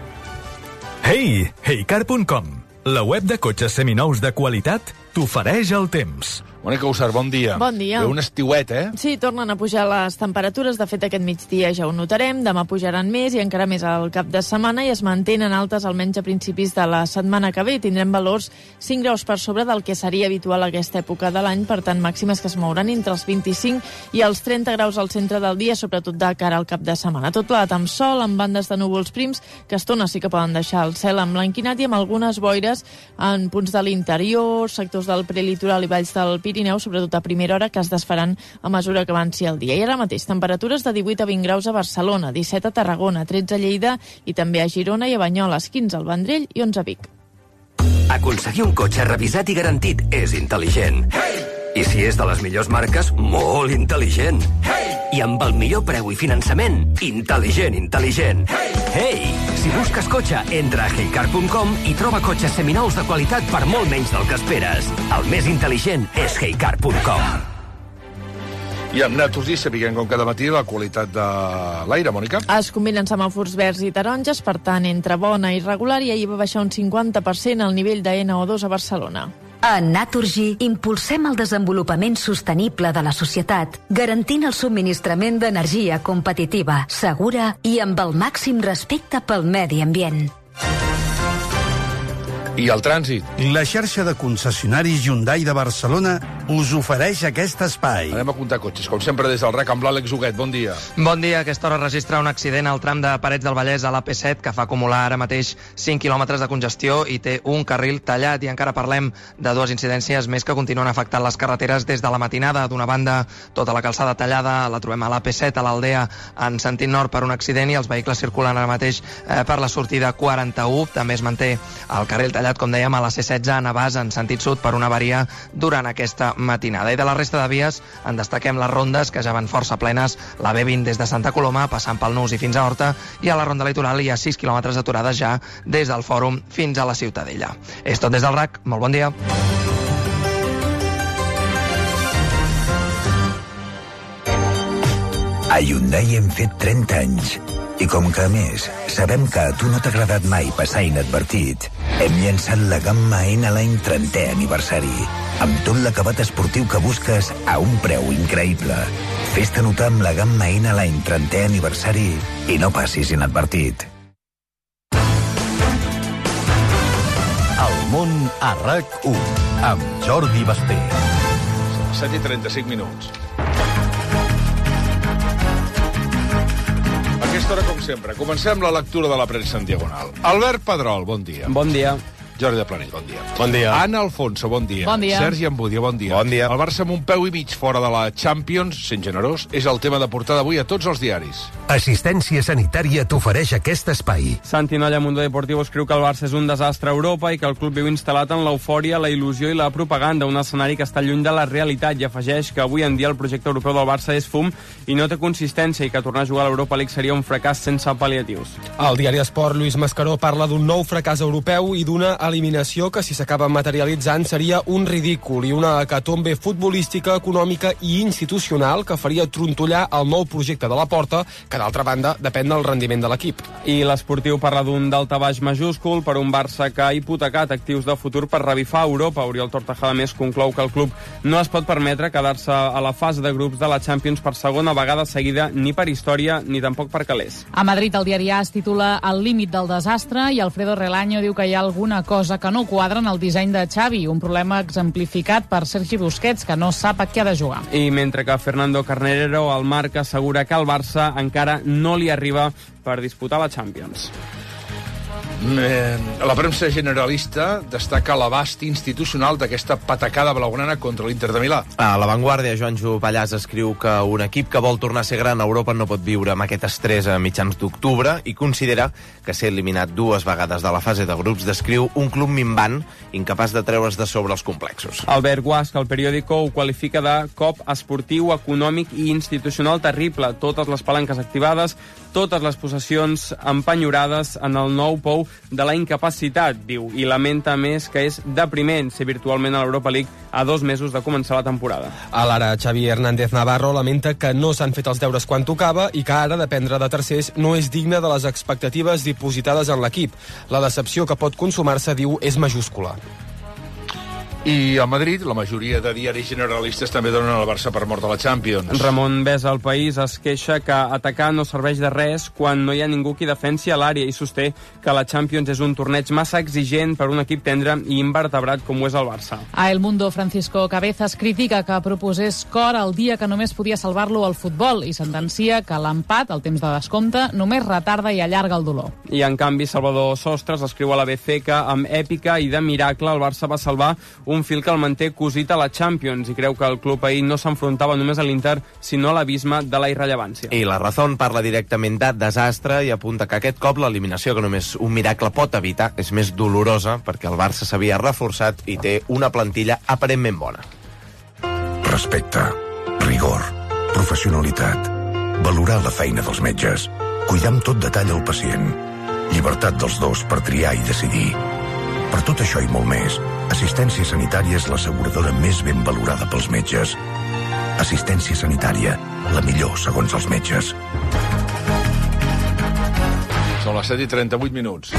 Hey, heycar.com, la web de cotxes seminous de qualitat t'ofereix el temps. Mònica Usar, bon dia. Bon dia. Ve un estiuet, Sí, tornen a pujar les temperatures. De fet, aquest migdia ja ho notarem. Demà pujaran més i encara més al cap de setmana i es mantenen altes almenys a principis de la setmana que ve. Tindrem valors 5 graus per sobre del que seria habitual a aquesta època de l'any, per tant, màximes que es mouran entre els 25 i els 30 graus al centre del dia, sobretot de cara al cap de setmana. Tot plegat amb sol, amb bandes de núvols prims, que a estona sí que poden deixar el cel emblanquinat i amb algunes boires en punts de l'interior, sectors del prelitoral i valls del Pirineu, sobretot a primera hora, que es desfaran a mesura que avanci el dia. I ara mateix, temperatures de 18 a 20 graus a Barcelona, 17 a Tarragona, 13 a Lleida i també a Girona i a Banyoles, 15 al Vendrell i 11 a Vic. Aconseguir un cotxe revisat i garantit és intel·ligent. I si és de les millors marques, molt intel·ligent. I amb el millor preu i finançament, intel·ligent. Hey! Si busques cotxe, entra a heycar.com i troba cotxes seminous de qualitat per molt menys del que esperes. El més intel·ligent és heycar.com. I amb Naturgy sapiguem com cada matí la qualitat de l'aire, Mònica. Es combinen semàfors verds i taronges, per tant, entre bona i regular, i ahir va baixar un 50% el nivell de NO2 a Barcelona. A Naturgy impulsem el desenvolupament sostenible de la societat, garantint el subministrament d'energia competitiva, segura i amb el màxim respecte pel medi ambient. I el trànsit. La xarxa de concessionaris Hyundai de Barcelona us ofereix aquest espai. Anem a comptar cotxes, com sempre des del RAC amb l'Àlex Huguet. Bon dia. Bon dia. A aquesta hora registra un accident al tram de Parets del Vallès a l'AP7 que fa acumular ara mateix 5 quilòmetres de congestió i té un carril tallat. I encara parlem de 2 incidències més que continuen afectant les carreteres des de la matinada. D'una banda, tota la calçada tallada la trobem a l'AP7 a l'Aldea en sentit nord per un accident i els vehicles circulen ara mateix per la sortida 41. També es manté el carril tallat, com dèiem, a la C16 a Navàs en sentit sud per una avaria durant aquesta matinada. I de la resta de vies en destaquem les rondes, que ja van força plenes, la B20 des de Santa Coloma, passant pel Nus i fins a Horta, i a la ronda litoral hi ha 6 quilòmetres aturades ja des del Fòrum fins a la Ciutadella. És tot des del RAC. Molt bon dia. A Hyundai hem fet 30 anys. I com que, a més, sabem que a tu no t'ha agradat mai passar inadvertit, hem llançat la gamma N-Line 30è aniversari, amb tot l'acabat esportiu que busques a un preu increïble. Fes-te notar amb la gamma N-Line 30è aniversari i no passis inadvertit. món a RAC1, amb Jordi Basté. 7:35 minuts. A aquesta hora, com sempre, comencem la lectura de la premsa en diagonal. Albert Pedrol, bon dia. Bon dia. Jordi de Planell, bon dia. Bon dia. Anna Alfonso, bon dia. Bon dia. Sergi Ambudia, bon dia. Bon dia. El Barça amb un peu i mig fora de la Champions, sent generós, és el tema de portada avui a tots els diaris. Assistència sanitària t'ofereix aquest espai. Santi Nolla, Mundo Deportivo, escriu que el Barça és un desastre a Europa i que el club viu instal·lat en l'eufòria, la il·lusió i la propaganda, un escenari que està lluny de la realitat, i afegeix que avui en dia el projecte europeu del Barça és fum i no té consistència i que tornar a jugar a l'Europa League seria un fracàs sense pal·liatius. Al diari Esport, Lluís Mascaró parla d'un nou fracàs europeu i d'una eliminació que, si s'acaba materialitzant, seria un ridícul i una hecatombe futbolística, econòmica i institucional que faria trontollar el nou projecte de la Porta, que d'altra banda depèn del rendiment de l'equip. I l'Esportiu parla d'un daltabaix majúscul per un Barça que ha hipotecat actius de futur per revifar Europa. Oriol Tortajada més conclou que el club no es pot permetre quedar-se a la fase de grups de la Champions per segona vegada seguida, ni per història ni tampoc per calés. A Madrid el diari A es titula El límit del desastre i Alfredo Relaño diu que hi ha alguna cosa que no quadra en el disseny de Xavi, un problema exemplificat per Sergi Busquets, que no sap a què ha de jugar. I mentre que Fernando Carnerero al Marca assegura que el Barça encara no li arriba per disputar la Champions. La premsa generalista destaca l'abast institucional d'aquesta patacada blaugrana contra l'Inter de Milà. A La Vanguardia, Joanjo Pallàs escriu que un equip que vol tornar a ser gran a Europa no pot viure amb aquest estrès a mitjans d'octubre i considera que ser eliminat 2 vegades de la fase de grups descriu un club minvant incapaç de treure's de sobre els complexos. Albert Guasc, el periòdico, ho qualifica de cop esportiu, econòmic i institucional terrible. Totes les palanques activades, totes les possessions empenyorades en el nou pou de la incapacitat, diu, i lamenta més que és depriment ser virtualment a l'Europa League a 2 mesos de començar la temporada. A l'ara, Xavi Hernández Navarro lamenta que no s'han fet els deures quan tocava i que ara dependre de tercers no és digne de les expectatives dipositades en l'equip. La decepció que pot consumar-se, diu, és majúscula. I a Madrid, la majoria de diaris generalistes també donen al Barça per mort a la Champions. Ramon Besa, al País, es queixa que atacar no serveix de res quan no hi ha ningú qui defensi a l'àrea i sosté que la Champions és un torneig massa exigent per un equip tendre i invertebrat com ho és el Barça. A El Mundo, Francisco Cabezas critica que proposés cor el dia que només podia salvar-lo el futbol i sentencia que l'empat, el temps de descompte, només retarda i allarga el dolor. I en canvi, Salvador Sostres escriu a l'ABC que amb èpica i de miracle el Barça va salvar un fil que el manté cosit a la Champions i creu que el club ahir no s'enfrontava només a l'Inter, sinó a l'abisme de la irrellevància. I La Razón parla directament de desastre i apunta que aquest cop l'eliminació que només un miracle pot evitar és més dolorosa perquè el Barça s'havia reforçat i té una plantilla aparentment bona. Respecte, rigor, professionalitat, valorar la feina dels metges, cuidar amb tot detall el pacient, llibertat dels dos per triar i decidir. Per tot això i molt més, Assistència Sanitària és l'asseguradora més ben valorada pels metges. Assistència Sanitària, la millor segons els metges. Són les 7:38 minuts.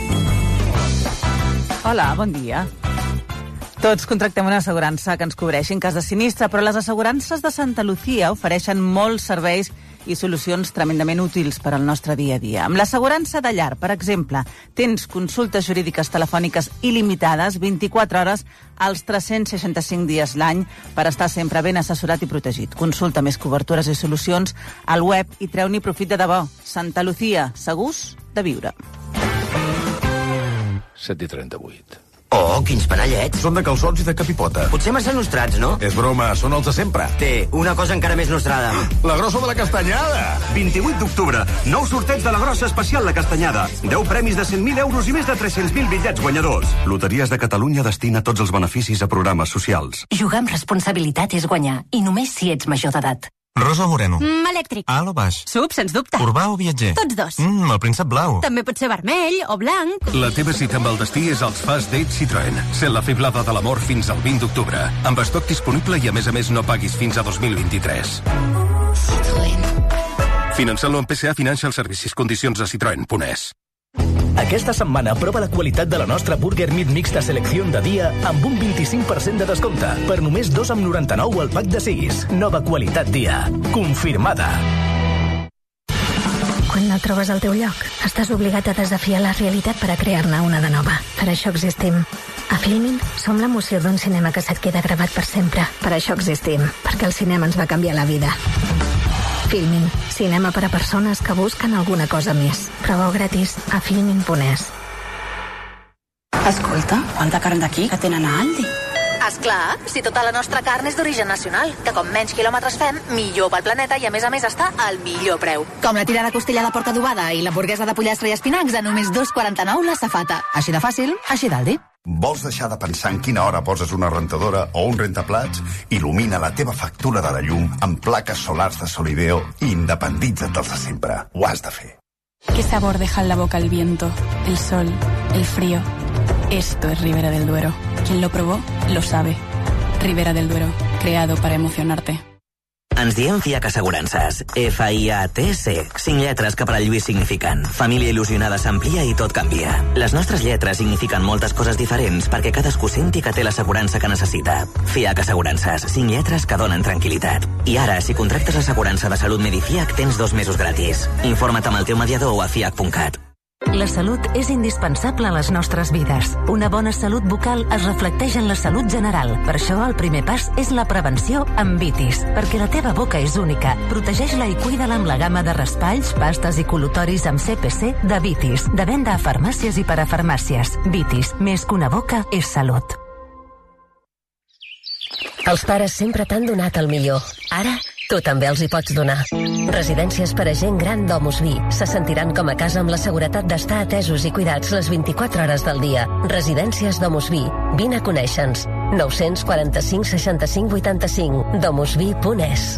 Hola, bon dia. Tots contractem una assegurança que ens cobreixi en cas de sinistre, però les assegurances de Santa Lucía ofereixen molts serveis i solucions tremendament útils per al nostre dia a dia. Amb l'assegurança de llar, per exemple, tens consultes jurídiques telefòniques il·limitades 24 hores als 365 dies l'any per estar sempre ben assessorat i protegit. Consulta més cobertures i solucions al web i treu-n'hi profit de debò. Santa Lucía, segurs de viure. 7:38. Oh, quins panellets. Són de calçots i de capipota. Potser massa nostrats, no? És broma, són els de sempre. Té, una cosa encara més nostrada. La grossa de la castanyada. 28 d'octubre, nou sorteig de la grossa especial La Castanyada. 10 premis de 100.000 euros i més de 300.000 bitllets guanyadors. Loteries de Catalunya destina tots els beneficis a programes socials. Jugar amb responsabilitat és guanyar, i només si ets major d'edat. Rosa o moreno? Elèctric. Alt o baix? Sub, sens dubte. Urbà o viatger? Tots dos. El príncep blau. També pot ser vermell o blanc. La teva cita amb el destí és als Fast Date Citroën. Sent la fiblada de l'amor fins al 20 d'octubre. Amb estoc disponible i a més no paguis fins a 2023. Citroën. Finançant-lo amb PSA Financial Services. Condicions a Citroën.es. Aquesta setmana prova la qualitat de la nostra Burger Meat Mixta Selecció de dia amb un 25% de descompte. Per només 2,99 al pack de 6. Nova qualitat dia. Confirmada. Quan no trobes el teu lloc, estàs obligat a desafiar la realitat per a crear-ne una de nova. Per això existim. A Filmin som l'emoció d'un cinema que se't queda gravat per sempre. Per això existim, perquè el cinema ens va canviar la vida. Filmin, cinema per a persones que busquen alguna cosa més. Proveu gratis a filmin.es. Escolta, quanta carn d'aquí que tenen a Aldi. Esclar, si tota la nostra carn és d'origen nacional, que com menys quilòmetres fem, millor pel planeta i a més està al millor preu. Com la tira de costella de porc adobada i l'hamburguesa de pollastre i espinacs a només 2,49 la safata. Així de fàcil, així d'Aldi. Vols deixar de pensar en quina hora poses una rentadora o un rentaplats? Il·lumina la teva factura de la llum amb plaques solars de Solideo i independitza't dels de sempre. Ho has de fer. ¿Qué sabor deja en la boca el viento, el sol, el frío? Esto es Ribera del Duero. Quien lo probó, lo sabe. Ribera del Duero, creado para emocionarte. Ens diem FIAC Assegurances. F-I-A-T-C. 5 lletres que per al Lluís signifiquen família il·lusionada s'amplia i tot canvia. Les nostres lletres signifiquen moltes coses diferents perquè cadascú senti que té l'assegurança que necessita. FIAC Assegurances. 5 lletres que donen tranquil·litat. I ara, si contractes assegurança de salut Medifiac, tens 2 mesos gratis. Informa't amb el teu mediador o a fiac.cat. La salut és indispensable a les nostres vides. Una bona salut bucal es reflecteix en la salut general. Per això el primer pas és la prevenció amb Vitis. Perquè la teva boca és única. Protegeix-la i cuida-la amb la gamma de raspalls, pastes i col·lutoris amb CPC de Vitis. De venda a farmàcies i parafarmàcies. Vitis, més que una boca, és salut. Els pares sempre t'han donat el millor. Ara, tu també els hi pots donar. Residències per a gent gran Domus Vi. Se sentiran com a casa amb la seguretat d'estar atesos i cuidats les 24 hores del dia. Residències Domus Vi. Vine a conèixer-nos. 945 65 85. domusvi.es.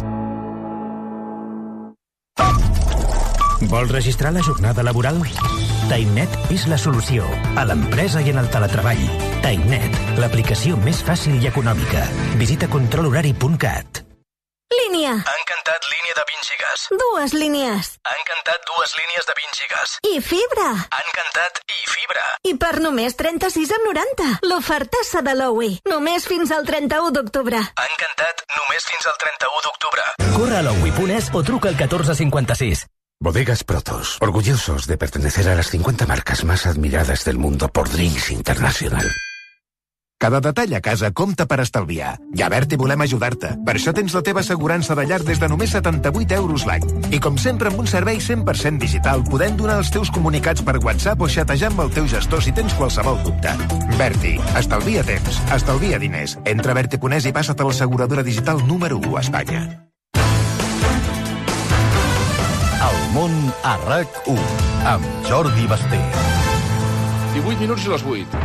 Vols registrar la jornada laboral? TimeNet és la solució a l'empresa i en el teletreball. TimeNet, l'aplicació més fàcil i econòmica. Visita controlhorari.cat. Línia. Ha encantat línia de 20 gigas. 2 línies. Ha encantat 2 línies de 20 gigas. I fibra. Ha encantat i fibra. I per només 36,90. L'ofertassa de l'Owi. Només fins al 31 d'octubre. Ha encantat només fins al 31 d'octubre. Corre a l'Owi.es o truca al 1456. Bodegas Protos, orgullosos de pertenecer a las 50 marcas más admiradas del mundo por Drinks International. Cada detall a casa compta per estalviar. I a Berti volem ajudar-te. Per això tens la teva assegurança de llar des de només 78 euros l'any. I com sempre, amb un servei 100% digital, podem donar els teus comunicats per WhatsApp o xatejar amb el teu gestor si tens qualsevol dubte. Berti, estalvia temps, estalvia diners. Entra a Berti.es i passa't a l'asseguradora digital número 1 a Espanya. El món a RAC1 amb Jordi Basté. 18 minuts i les 8.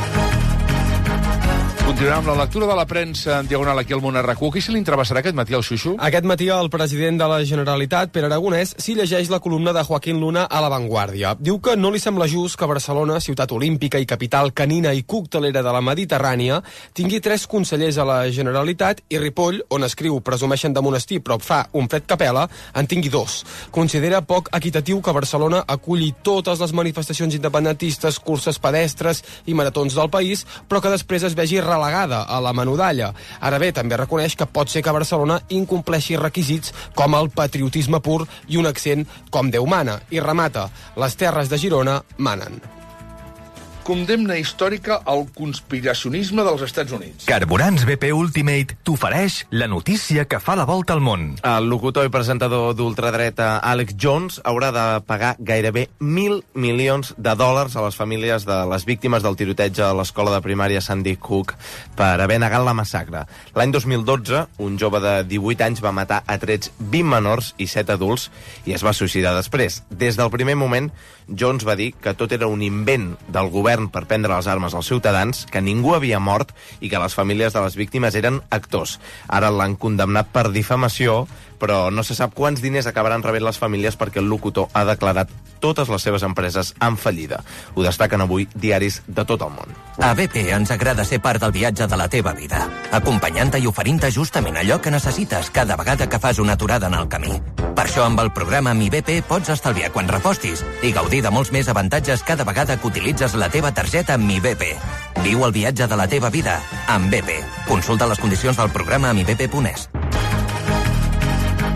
Continuem amb la lectura de la premsa en diagonal aquí al món a RAC1. Qui se li entrevessarà aquest matí al Xuxu? Aquest matí el president de la Generalitat, Pere Aragonès, s'hi llegeix la columna de Joaquín Luna a La Vanguardia. Diu que no li sembla just que Barcelona, ciutat olímpica i capital canina i coctelera de la Mediterrània, tingui 3 consellers a la Generalitat i Ripoll, on escriu presumeixen de monestir però fa un fred capela, en tingui 2. Considera poc equitatiu que Barcelona aculli totes les manifestacions independentistes, curses pedestres i maratons del país, però que després es vegi relegada a la menudalla. Ara bé, també reconeix que pot ser que Barcelona incompleixi requisits com el patriotisme pur i un accent com Déu mana. I remata, les terres de Girona manen. Condemna històrica al conspiracionisme dels Estats Units. Carburants BP Ultimate t'ofereix la notícia que fa la volta al món. El locutor i presentador d'ultradreta Alex Jones haurà de pagar gairebé $1.000 milions a les famílies de les víctimes del tiroteig a l'escola de primària Sandy Hook per haver negat la massacre. L'any 2012, un jove de 18 anys va matar a trets 20 menors i 7 adults i es va suïcidar després. Des del primer moment, Jones va dir que tot era un invent del govern per prendre les armes als ciutadans, que ningú havia mort i que les famílies de les víctimes eren actors. Ara l'han condemnat per difamació, però no se sap quants diners acabaran rebent les famílies perquè el locutor ha declarat totes les seves empreses en fallida. Ho destaquen avui diaris de tot el món. A BP ens agrada ser part del viatge de la teva vida, acompanyant-te i oferint-te justament allò que necessites cada vegada que fas una aturada en el camí. Per això, amb el programa Mi BP pots estalviar quan repostis i gaudir de molts més avantatges cada vegada que utilitzes la teva targeta Mi BP. Viu el viatge de la teva vida amb BP. Consulta les condicions del programa a mibp.es.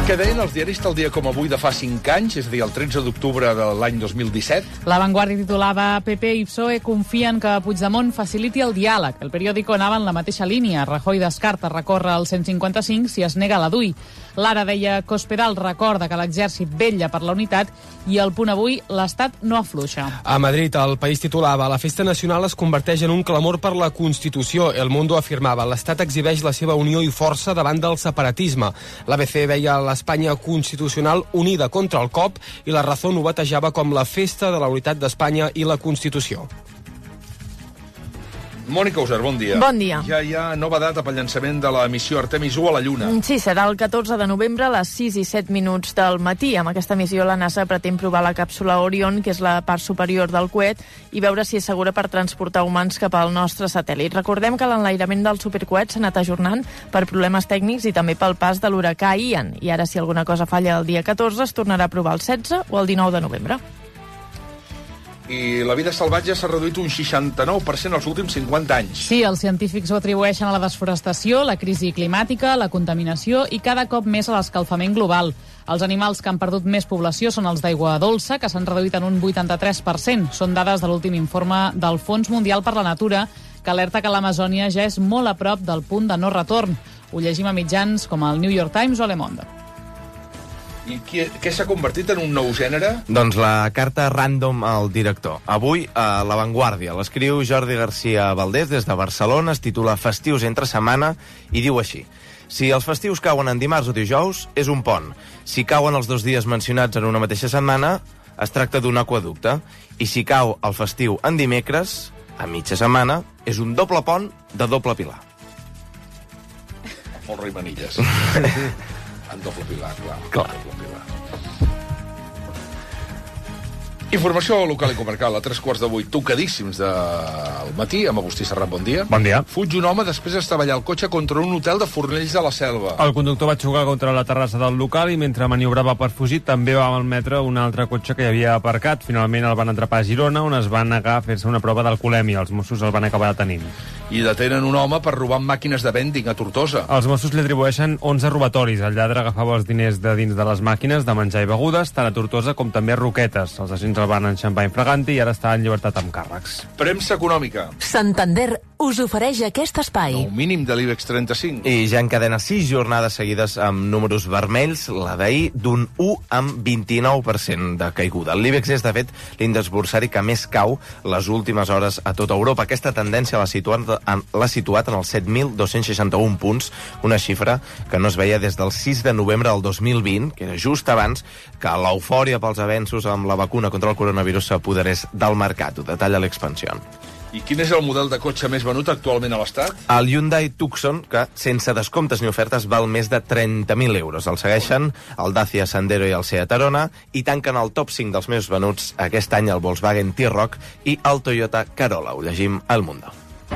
Què deien els diaris tal dia com avui de fa 5 anys, és a dir, el 13 d'octubre de l'any 2017? La Vanguardia titulava PP i PSOE confien que Puigdemont faciliti el diàleg. El periòdico anava en la mateixa línia. Rajoy descarta recórrer al 155 si es nega la DUI. L'Ara deia Cospedal recorda que l'exèrcit vetlla per la unitat i al Punt Avui l'Estat no afluixa. A Madrid, el País titulava la festa nacional es converteix en un clamor per la Constitució. El Mundo afirmava l'Estat exhibeix la seva unió i força davant del separatisme. L'ABC veia l'Espanya constitucional unida contra el cop i la Razón ho batejava com la festa de la unitat d'Espanya i la Constitució. Mònica User, bon dia. Bon dia. Ja hi ha nova data pel llançament de la missió Artemis 1 a la Lluna. Sí, serà el 14 de novembre a les 6 i 7 minuts del matí. Amb aquesta missió la NASA pretén provar la càpsula Orion, que és la part superior del coet, i veure si és segura per transportar humans cap al nostre satèl·lit. Recordem que l'enlairament del supercoet s'ha anat ajornant per problemes tècnics i també pel pas de l'huracà Ian. I ara, si alguna cosa falla el dia 14, es tornarà a provar el 16 o el 19 de novembre. I la vida salvatge s'ha reduït un 69% els últims 50 anys. Sí, els científics ho atribueixen a la desforestació, la crisi climàtica, la contaminació i cada cop més a l'escalfament global. Els animals que han perdut més població són els d'aigua dolça, que s'han reduït en un 83%. Són dades de l'últim informe del Fons Mundial per la Natura, que alerta que l'Amazònia ja és molt a prop del punt de no retorn. Ho llegim a mitjans com el New York Times o Le Monde. I què s'ha convertit en un nou gènere? Doncs la carta random al director. Avui, a La Vanguardia, l'escriu Jordi García Valdés des de Barcelona, es titula Festius entre setmana i diu així: si els festius cauen en dimarts o dijous, és un pont. Si cauen els 2 dies mencionats en una mateixa setmana, es tracta d'un aqüeducte. I si cau el festiu en dimecres, a mitja setmana, és un doble pont de doble pilar. Molt rei Manilles. En doble pilar, clar. Doble pilar. Informació local i comarcal, a 3:15, tocadíssims del matí, amb Agustí Serrat, bon dia. Bon dia. Fuig un home després d'estavellar el cotxe contra un hotel de Fornells de la Selva. El conductor va xocar contra la terrassa del local i mentre maniobrava per fugir també va malmetre un altre cotxe que hi havia aparcat. Finalment el van atrapar a Girona, on es va negar a fer-se una prova d'alcoholèmia. Els Mossos el van acabar detenint. I detenen un home per robar màquines de vending a Tortosa. Els Mossos li atribueixen 11 robatoris. El lladre agafava els diners de dins de les màquines de menjar i begudes, tant a Tortosa com també a Roquetes. Els agents el van enxampar infraganti i ara està en llibertat amb càrrecs. Premsa econòmica. Santander us ofereix aquest espai. Un mínim de l'IBEX 35. I ja encadena 6 jornades seguides amb números vermells, la d'ahir d'un 1,29% de caiguda. L'IBEX és, de fet, l'índex borsari que més cau les últimes hores a tota Europa. Aquesta tendència l'ha situat en els 7.261 punts, una xifra que no es veia des del 6 de novembre del 2020, que era just abans que l'eufòria pels avenços amb la vacuna contra el coronavirus s'apoderés del mercat. Ho detalla l'Expansió. I quin és el model de cotxe més venut actualment a l'Estat? El Hyundai Tucson, que sense descomptes ni ofertes val més de 30.000 euros. El segueixen el Dacia Sandero i el Seat Arona i tanquen el top 5 dels més venuts aquest any el Volkswagen T-Roc i el Toyota Corolla. Ho llegim al Mundo.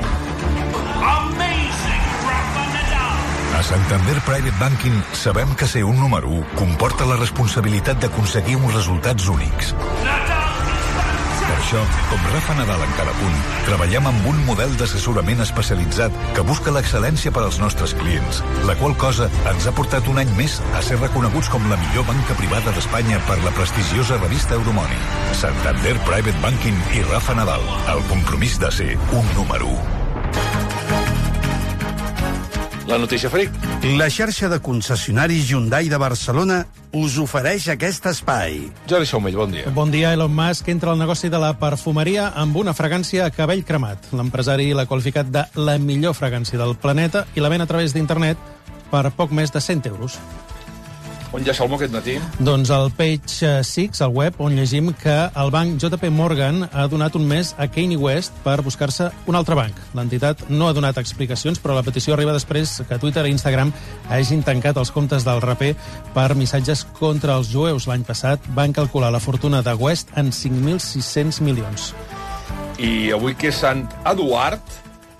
A Santander Private Banking sabem que ser un número 1 comporta la responsabilitat d'aconseguir uns resultats únics. Per això, com Rafa Nadal en cada punt, treballem amb un model d'assessorament especialitzat que busca l'excel·lència per als nostres clients, la qual cosa ens ha portat un any més a ser reconeguts com la millor banca privada d'Espanya per la prestigiosa revista Euromoni. Santander Private Banking i Rafa Nadal, el compromís de ser un número 1. La notícia fric. La xarxa de concessionaris Hyundai de Barcelona us ofereix aquest espai. Jordi Saumell, bon dia. Bon dia. Elon Musk entra al negoci de la perfumeria amb una fragància a cabell cremat. L'empresari l'ha qualificat de la millor fragància del planeta i la ven a través d'internet per poc més de 100 euros. On hi ha Salmó aquest matí? Doncs al Page 6, al web, on llegim que el banc JP Morgan ha donat un mes a Kanye West per buscar-se un altre banc. L'entitat no ha donat explicacions, però la petició arriba després que Twitter i Instagram hagin tancat els comptes del raper per missatges contra els jueus. L'any passat van calcular la fortuna de West en 5.600 milions. I avui que és Sant Eduard,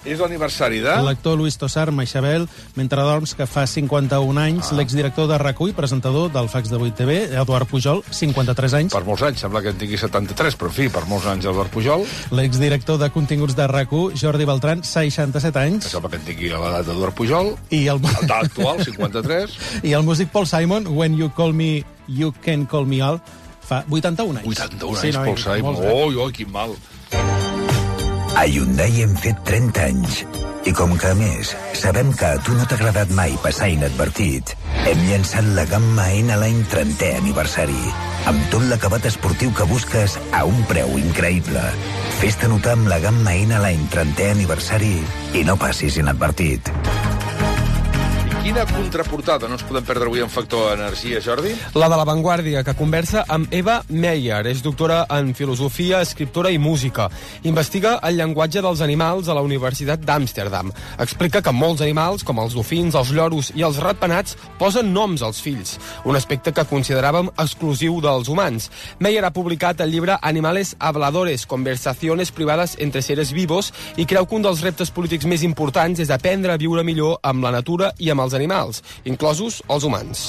És l'aniversari de... L'actor Luis Tosar Maixabel, mentre dorms, que fa 51 anys, l'exdirector de RAC1 i presentador del Fax de 8TV, Eduard Pujol, 53 anys. Per molts anys, sembla que en tingui 73, però en fi, per molts anys Eduard Pujol. L'exdirector de continguts de RAC1, Jordi Beltran, 67 anys. Que sembla que en tingui l'edat d'Eduard Pujol. I l'edat actual, 53. I el músic Paul Simon, When You Call Me, You Can Call Me All, fa 81 anys. 81 anys, Paul Simon. Quin mal. A Hyundai hem fet 30 anys. I com que, a més, sabem que a tu no t'ha agradat mai passar inadvertit, hem llançat la gamma N-Line 30è aniversari, amb tot l'acabat esportiu que busques a un preu increïble. Fes-te notar amb la gamma N-Line 30è aniversari i no passis inadvertit. Quina contraportada no ens podem perdre avui en Factor Energia, Jordi? La de La Vanguardia, que conversa amb Eva Meyer. És doctora en filosofia, escriptora i música. Investiga el llenguatge dels animals a la Universitat d'Amsterdam. Explica que molts animals, com els dofins, els lloros i els ratpenats, posen noms als fills, un aspecte que consideràvem exclusiu dels humans. Meyer ha publicat el llibre Animales Habladores, conversaciones privadas entre seres vivos, i creu que un dels reptes polítics més importants és aprendre a viure millor amb la natura i amb els animals, inclosos els humans.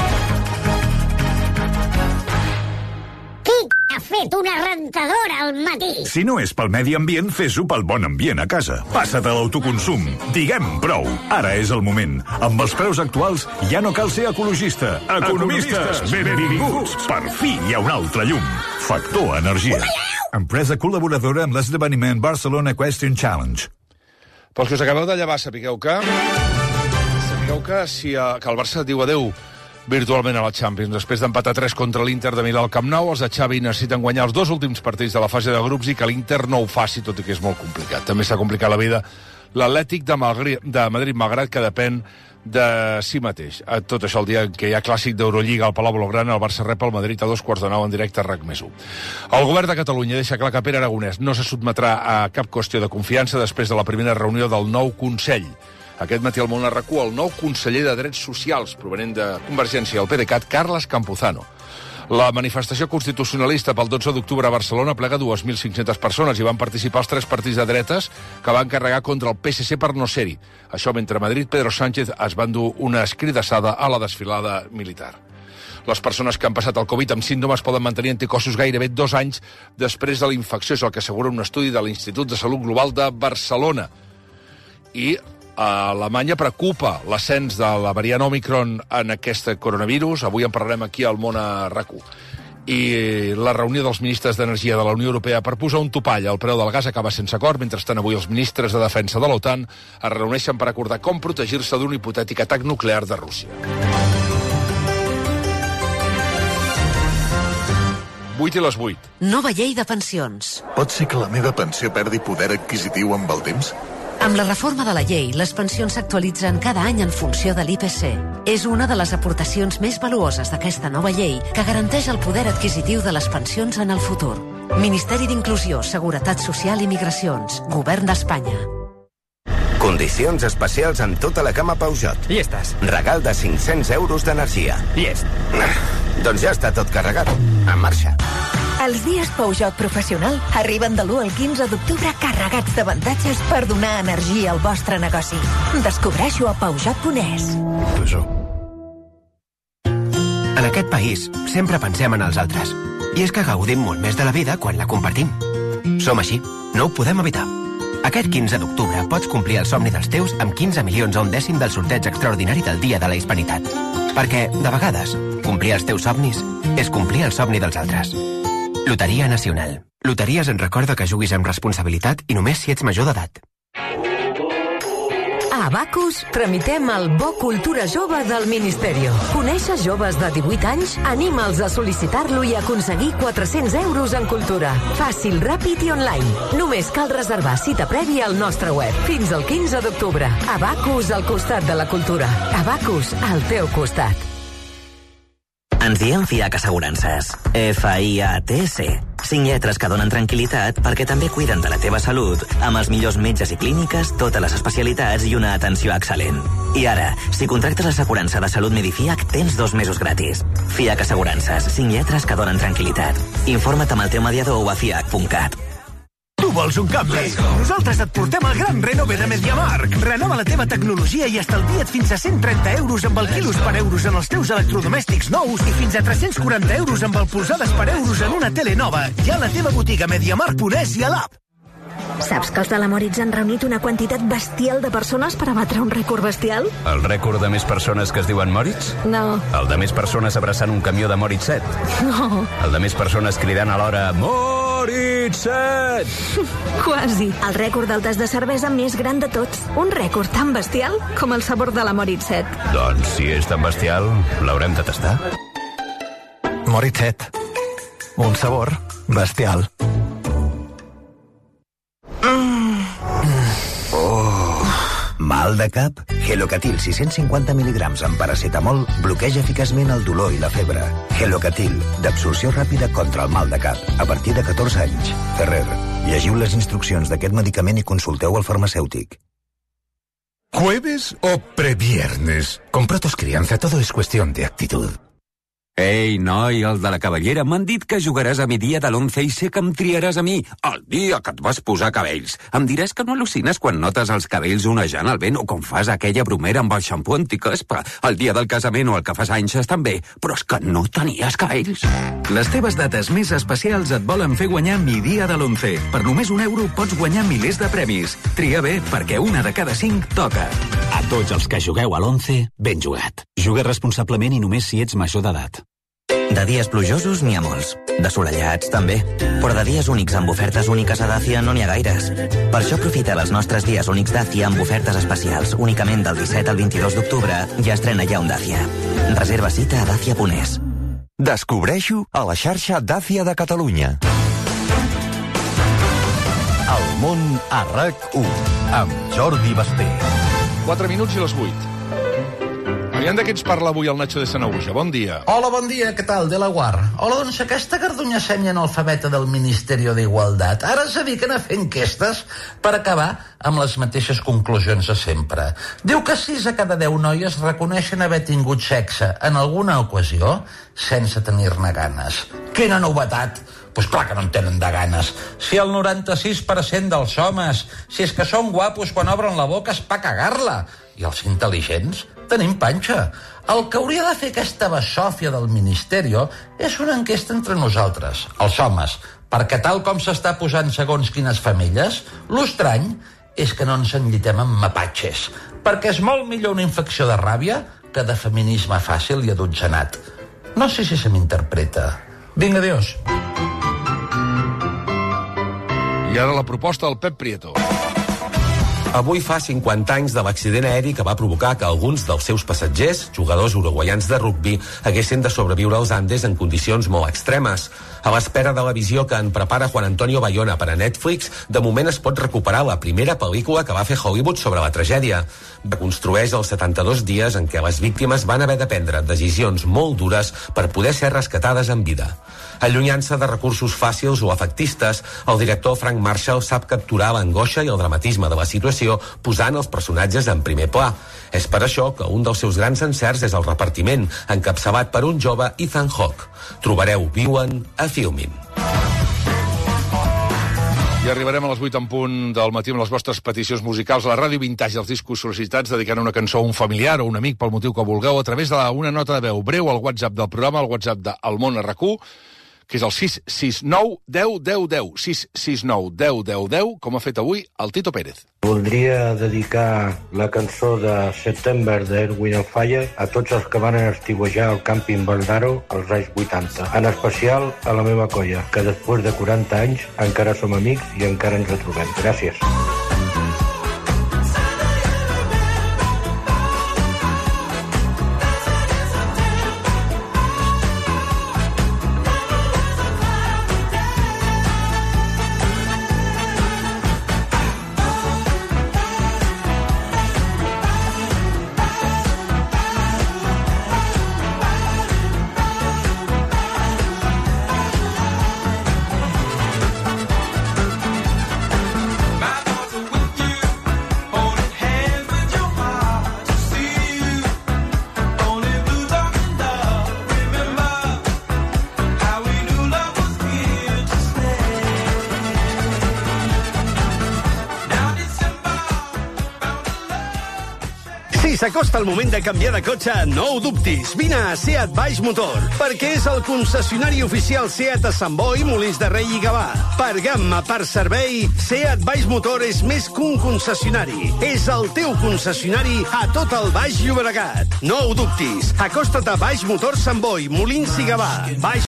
Qui ha fet una rentadora al matí? Si no és pel medi ambient, fes-ho pel bon ambient a casa. Passa't a l'autoconsum. Diguem prou. Ara és el moment. Amb els preus actuals ja no cal ser ecologista. Economistes, benvinguts. Per fi hi ha un altre llum. Factor Energia. Empresa col·laboradora amb l'esdeveniment Barcelona Question Challenge. Pels que us acabeu de llevar, sapigueu que el Barça diu adeu virtualment a la Champions. Després d'empatar 3 contra l'Inter de Milà al Camp Nou, els de Xavi necessiten guanyar els 2 últims partits de la fase de grups i que l'Inter no ho faci, tot i que és molt complicat. També s'ha complicat la vida l'Atlètic de Madrid, malgrat que depèn de si mateix. Tot això el dia que hi ha clàssic d'Eurolliga al Palau Blaugrana, el Barça rep el Madrid a 2:15 en directe a RAC+1. El govern de Catalunya deixa clar que Pere Aragonès no se sotmetrà a cap qüestió de confiança després de la primera reunió del nou Consell. Aquest matí al Món RAC1, el nou conseller de Drets Socials, provenent de Convergència i el PDeCAT, Carles Campuzano. La manifestació constitucionalista pel 12 d'octubre a Barcelona plega 2.500 persones i van participar els 3 partits de dretes que van carregar contra el PSC per no ser-hi. Això mentre a Madrid Pedro Sánchez es va endur una escridassada a la desfilada militar. Les persones que han passat el Covid amb símptomes poden mantenir anticossos gairebé 2 anys després de la infecció, és el que assegura un estudi de l'Institut de Salut Global de Barcelona. I a Alemanya preocupa l'ascens de la variant Omicron en aquest coronavirus. Avui en parlarem aquí al Món a RAC1. I la reunió dels ministres d'Energia de la Unió Europea per posar un topall al preu del gas acaba sense acord. Mentrestant, avui els ministres de Defensa de l'OTAN es reuneixen per acordar com protegir-se d'un hipotètic atac nuclear de Rússia. 8 i les 8. Nova llei de pensions. Pot ser que la meva pensió perdi poder adquisitiu amb el temps? Amb la reforma de la llei, les pensions s'actualitzen cada any en funció de l'IPC. És una de les aportacions més valuoses d'aquesta nova llei que garanteix el poder adquisitiu de les pensions en el futur. Ministeri d'Inclusió, Seguretat Social i Migracions. Govern d'Espanya. Condicions especials en tota la gamma Peugeot. Llestes. Regal de 500 euros d'energia. Llest. Doncs ja està tot carregat. En marxa. Els dies Peugeot Professional arriben de l'1 al 15 d'octubre carregats d'avantatges per donar energia al vostre negoci. Descobreixo a Peugeot.es. En aquest país sempre pensem en els altres. I és que gaudim molt més de la vida quan la compartim. Som així, no ho podem evitar. Aquest 15 d'octubre pots complir el somni dels teus amb 15 milions a un dècim del sorteig extraordinari del Dia de la Hispanitat. Perquè, de vegades, complir els teus somnis és complir el somni dels altres. Loteria Nacional. Loteries en recorda que juguis amb responsabilitat i només si ets major d'edat. A Abacus tramitem el Bo Cultura Jove del Ministerio. Coneixes joves de 18 anys? Anima'ls a sol·licitar-lo i aconseguir 400 euros en cultura. Fàcil, ràpid i online. Només cal reservar cita prèvia al nostre web. Fins al 15 d'octubre. Abacus al costat de la cultura. Abacus al teu costat. Ens diem FIAC Assegurances. F-I-A-T-C. 5 lletres que donen tranquil·litat perquè també cuiden de la teva salut amb els millors metges i clíniques, totes les especialitats i una atenció excel·lent. I ara, si contractes l'assegurança de salut Medifiac, tens 2 mesos gratis. FIAC Assegurances. 5 lletres que donen tranquil·litat. Informa't amb el teu mediador o a fiac.cat. Tu vols un canvi? Nosaltres et portem al gran Renove de MediaMarkt. Renova la teva tecnologia i estalvia't fins a 130 euros amb el quilos per euros en els teus electrodomèstics nous i fins a 340 euros amb el polsades per euros en una tele nova. Ja a la teva botiga MediaMarkt.es i a l'app. Saps que els de la Moritz han reunit una quantitat bestial de persones per a batre un rècord bestial? El rècord de més persones que es diuen Moritz? No. El de més persones abraçant un camió de Moritz 7? No. El de més persones cridant alhora Moritz 7? Quasi. El rècord del tas de cervesa més gran de tots. Un rècord tan bestial com el sabor de la Moritz 7. Doncs si és tan bestial, l'haurem de tastar. Moritz 7. Un sabor bestial. Mal de cap? Gelocatil 650 mil·lígrams amb paracetamol bloqueja eficaçment el dolor i la febre. Gelocatil, d'absorció ràpida contra el mal de cap. A partir de 14 anys. Ferrer, llegiu les instruccions d'aquest medicament i consulteu al farmacèutic. ¿Jueves o previernes? Con Protos Crianza todo es cuestión de actitud. Ei, noi, el de la cabellera, m'han dit que jugaràs a mi dia de l'11 i sé que em triaràs a mi, el dia que et vas posar cabells. Em diràs que no al·lucines quan notes els cabells onejant al vent o com fas aquella bromera amb el xampú anticaspa. El dia del casament o el que fas anys estan bé, però és que no tenies cabells. Les teves dates més especials et volen fer guanyar mi dia de l'11. Per només €1 pots guanyar milers de premis. Tria bé, perquè una de cada 5 toca. A tots els que jugueu a l'11, ben jugat. Juga responsablement i només si ets major d'edat. De dies plujosos n'hi ha molts. De solellats, també. Però de dies únics amb ofertes úniques a Dacia no n'hi ha gaires. Per això aprofita els nostres dies únics Dacia amb ofertes especials. Únicament del 17 al 22 d'octubre ja estrena ja un Dacia. Reserva cita a dacia.es. Descobreixo a la xarxa Dacia de Catalunya. El món a RAC1 amb Jordi Basté. 4 minuts i les 8. Aviam de què ens parla avui el Nacho de Sanaúja. Bon dia. Hola, bon dia, què tal? De la Guar. Hola, doncs aquesta gardunya semi-analfabeta del Ministerio de Igualtat ara es dediquen a fer enquestes per acabar amb les mateixes conclusions de sempre. Diu que 6 de cada 10 noies reconeixen haver tingut sexe en alguna ocasió sense tenir-ne ganes. Quina novetat! Pues clar que no en tenen de ganes. Si el 96% dels homes, si és que són guapos quan obren la boca és pa cagar-la. I els intel·ligents tenim panxa. El que hauria de fer aquesta basòfia del Ministerio és una enquesta entre nosaltres, els homes, perquè tal com s'està posant segons quines femelles, l'estrany és que no ens enllitem amb mapatges, perquè és molt millor una infecció de ràbia que de feminisme fàcil i adotzenat. No sé si se m'interpreta. Vinga, adiós. I ara la proposta del Pep Prieto. Avui fa 50 anys de l'accident aeri que va provocar que alguns dels seus passatgers, jugadors uruguaians de rugbi, haguessin de sobreviure als Andes en condicions molt extremes. A l'espera de la visió que en prepara Juan Antonio Bayona per a Netflix, de moment es pot recuperar la primera pel·lícula que va fer Hollywood sobre la tragèdia. Reconstrueix els 72 dies en què les víctimes van haver de prendre decisions molt dures per poder ser rescatades en vida. Allunyant-se de recursos fàcils o efectistes, el director Frank Marshall sap capturar l'angoixa i el dramatisme de la situació posant els personatges en primer pla. És per això que un dels seus grans encerts és el repartiment, encapçalat per un jove Ethan Hawke. Trobareu Viuen a Filmin. I arribarem a les 8 en punt del matí amb les vostres peticions musicals a la ràdio Vintage dels discos sol·licitats, dedicant una cançó a un familiar o un amic pel motiu que vulgueu a través d'una nota de veu breu al WhatsApp del programa, al WhatsApp de El Món a RAC1, que és el 669 10 10 10, 669 10 10 10, com ha fet avui el Tito Pérez. Voldria dedicar la cançó de September d'Erwin and Fire a tots els que van estiuejar al càmping Baldaro als anys 80. En especial a la meva colla, que després de 40 anys encara som amics i encara ens retrobem. Gràcies. s'acosta el moment de canviar de cotxe, no ho dubtis. Vine a Seat Baix Motor, perquè és el concessionari oficial Seat a Sant Boi, Molins de Rei i Gavà. Per gamma, per servei, Seat Baix Motor és més que un concessionari. És el teu concessionari a tot el Baix Llobregat. No ho dubtis. Acosta't a Baix Motor Sant Boi, Molins i Gavà. Baix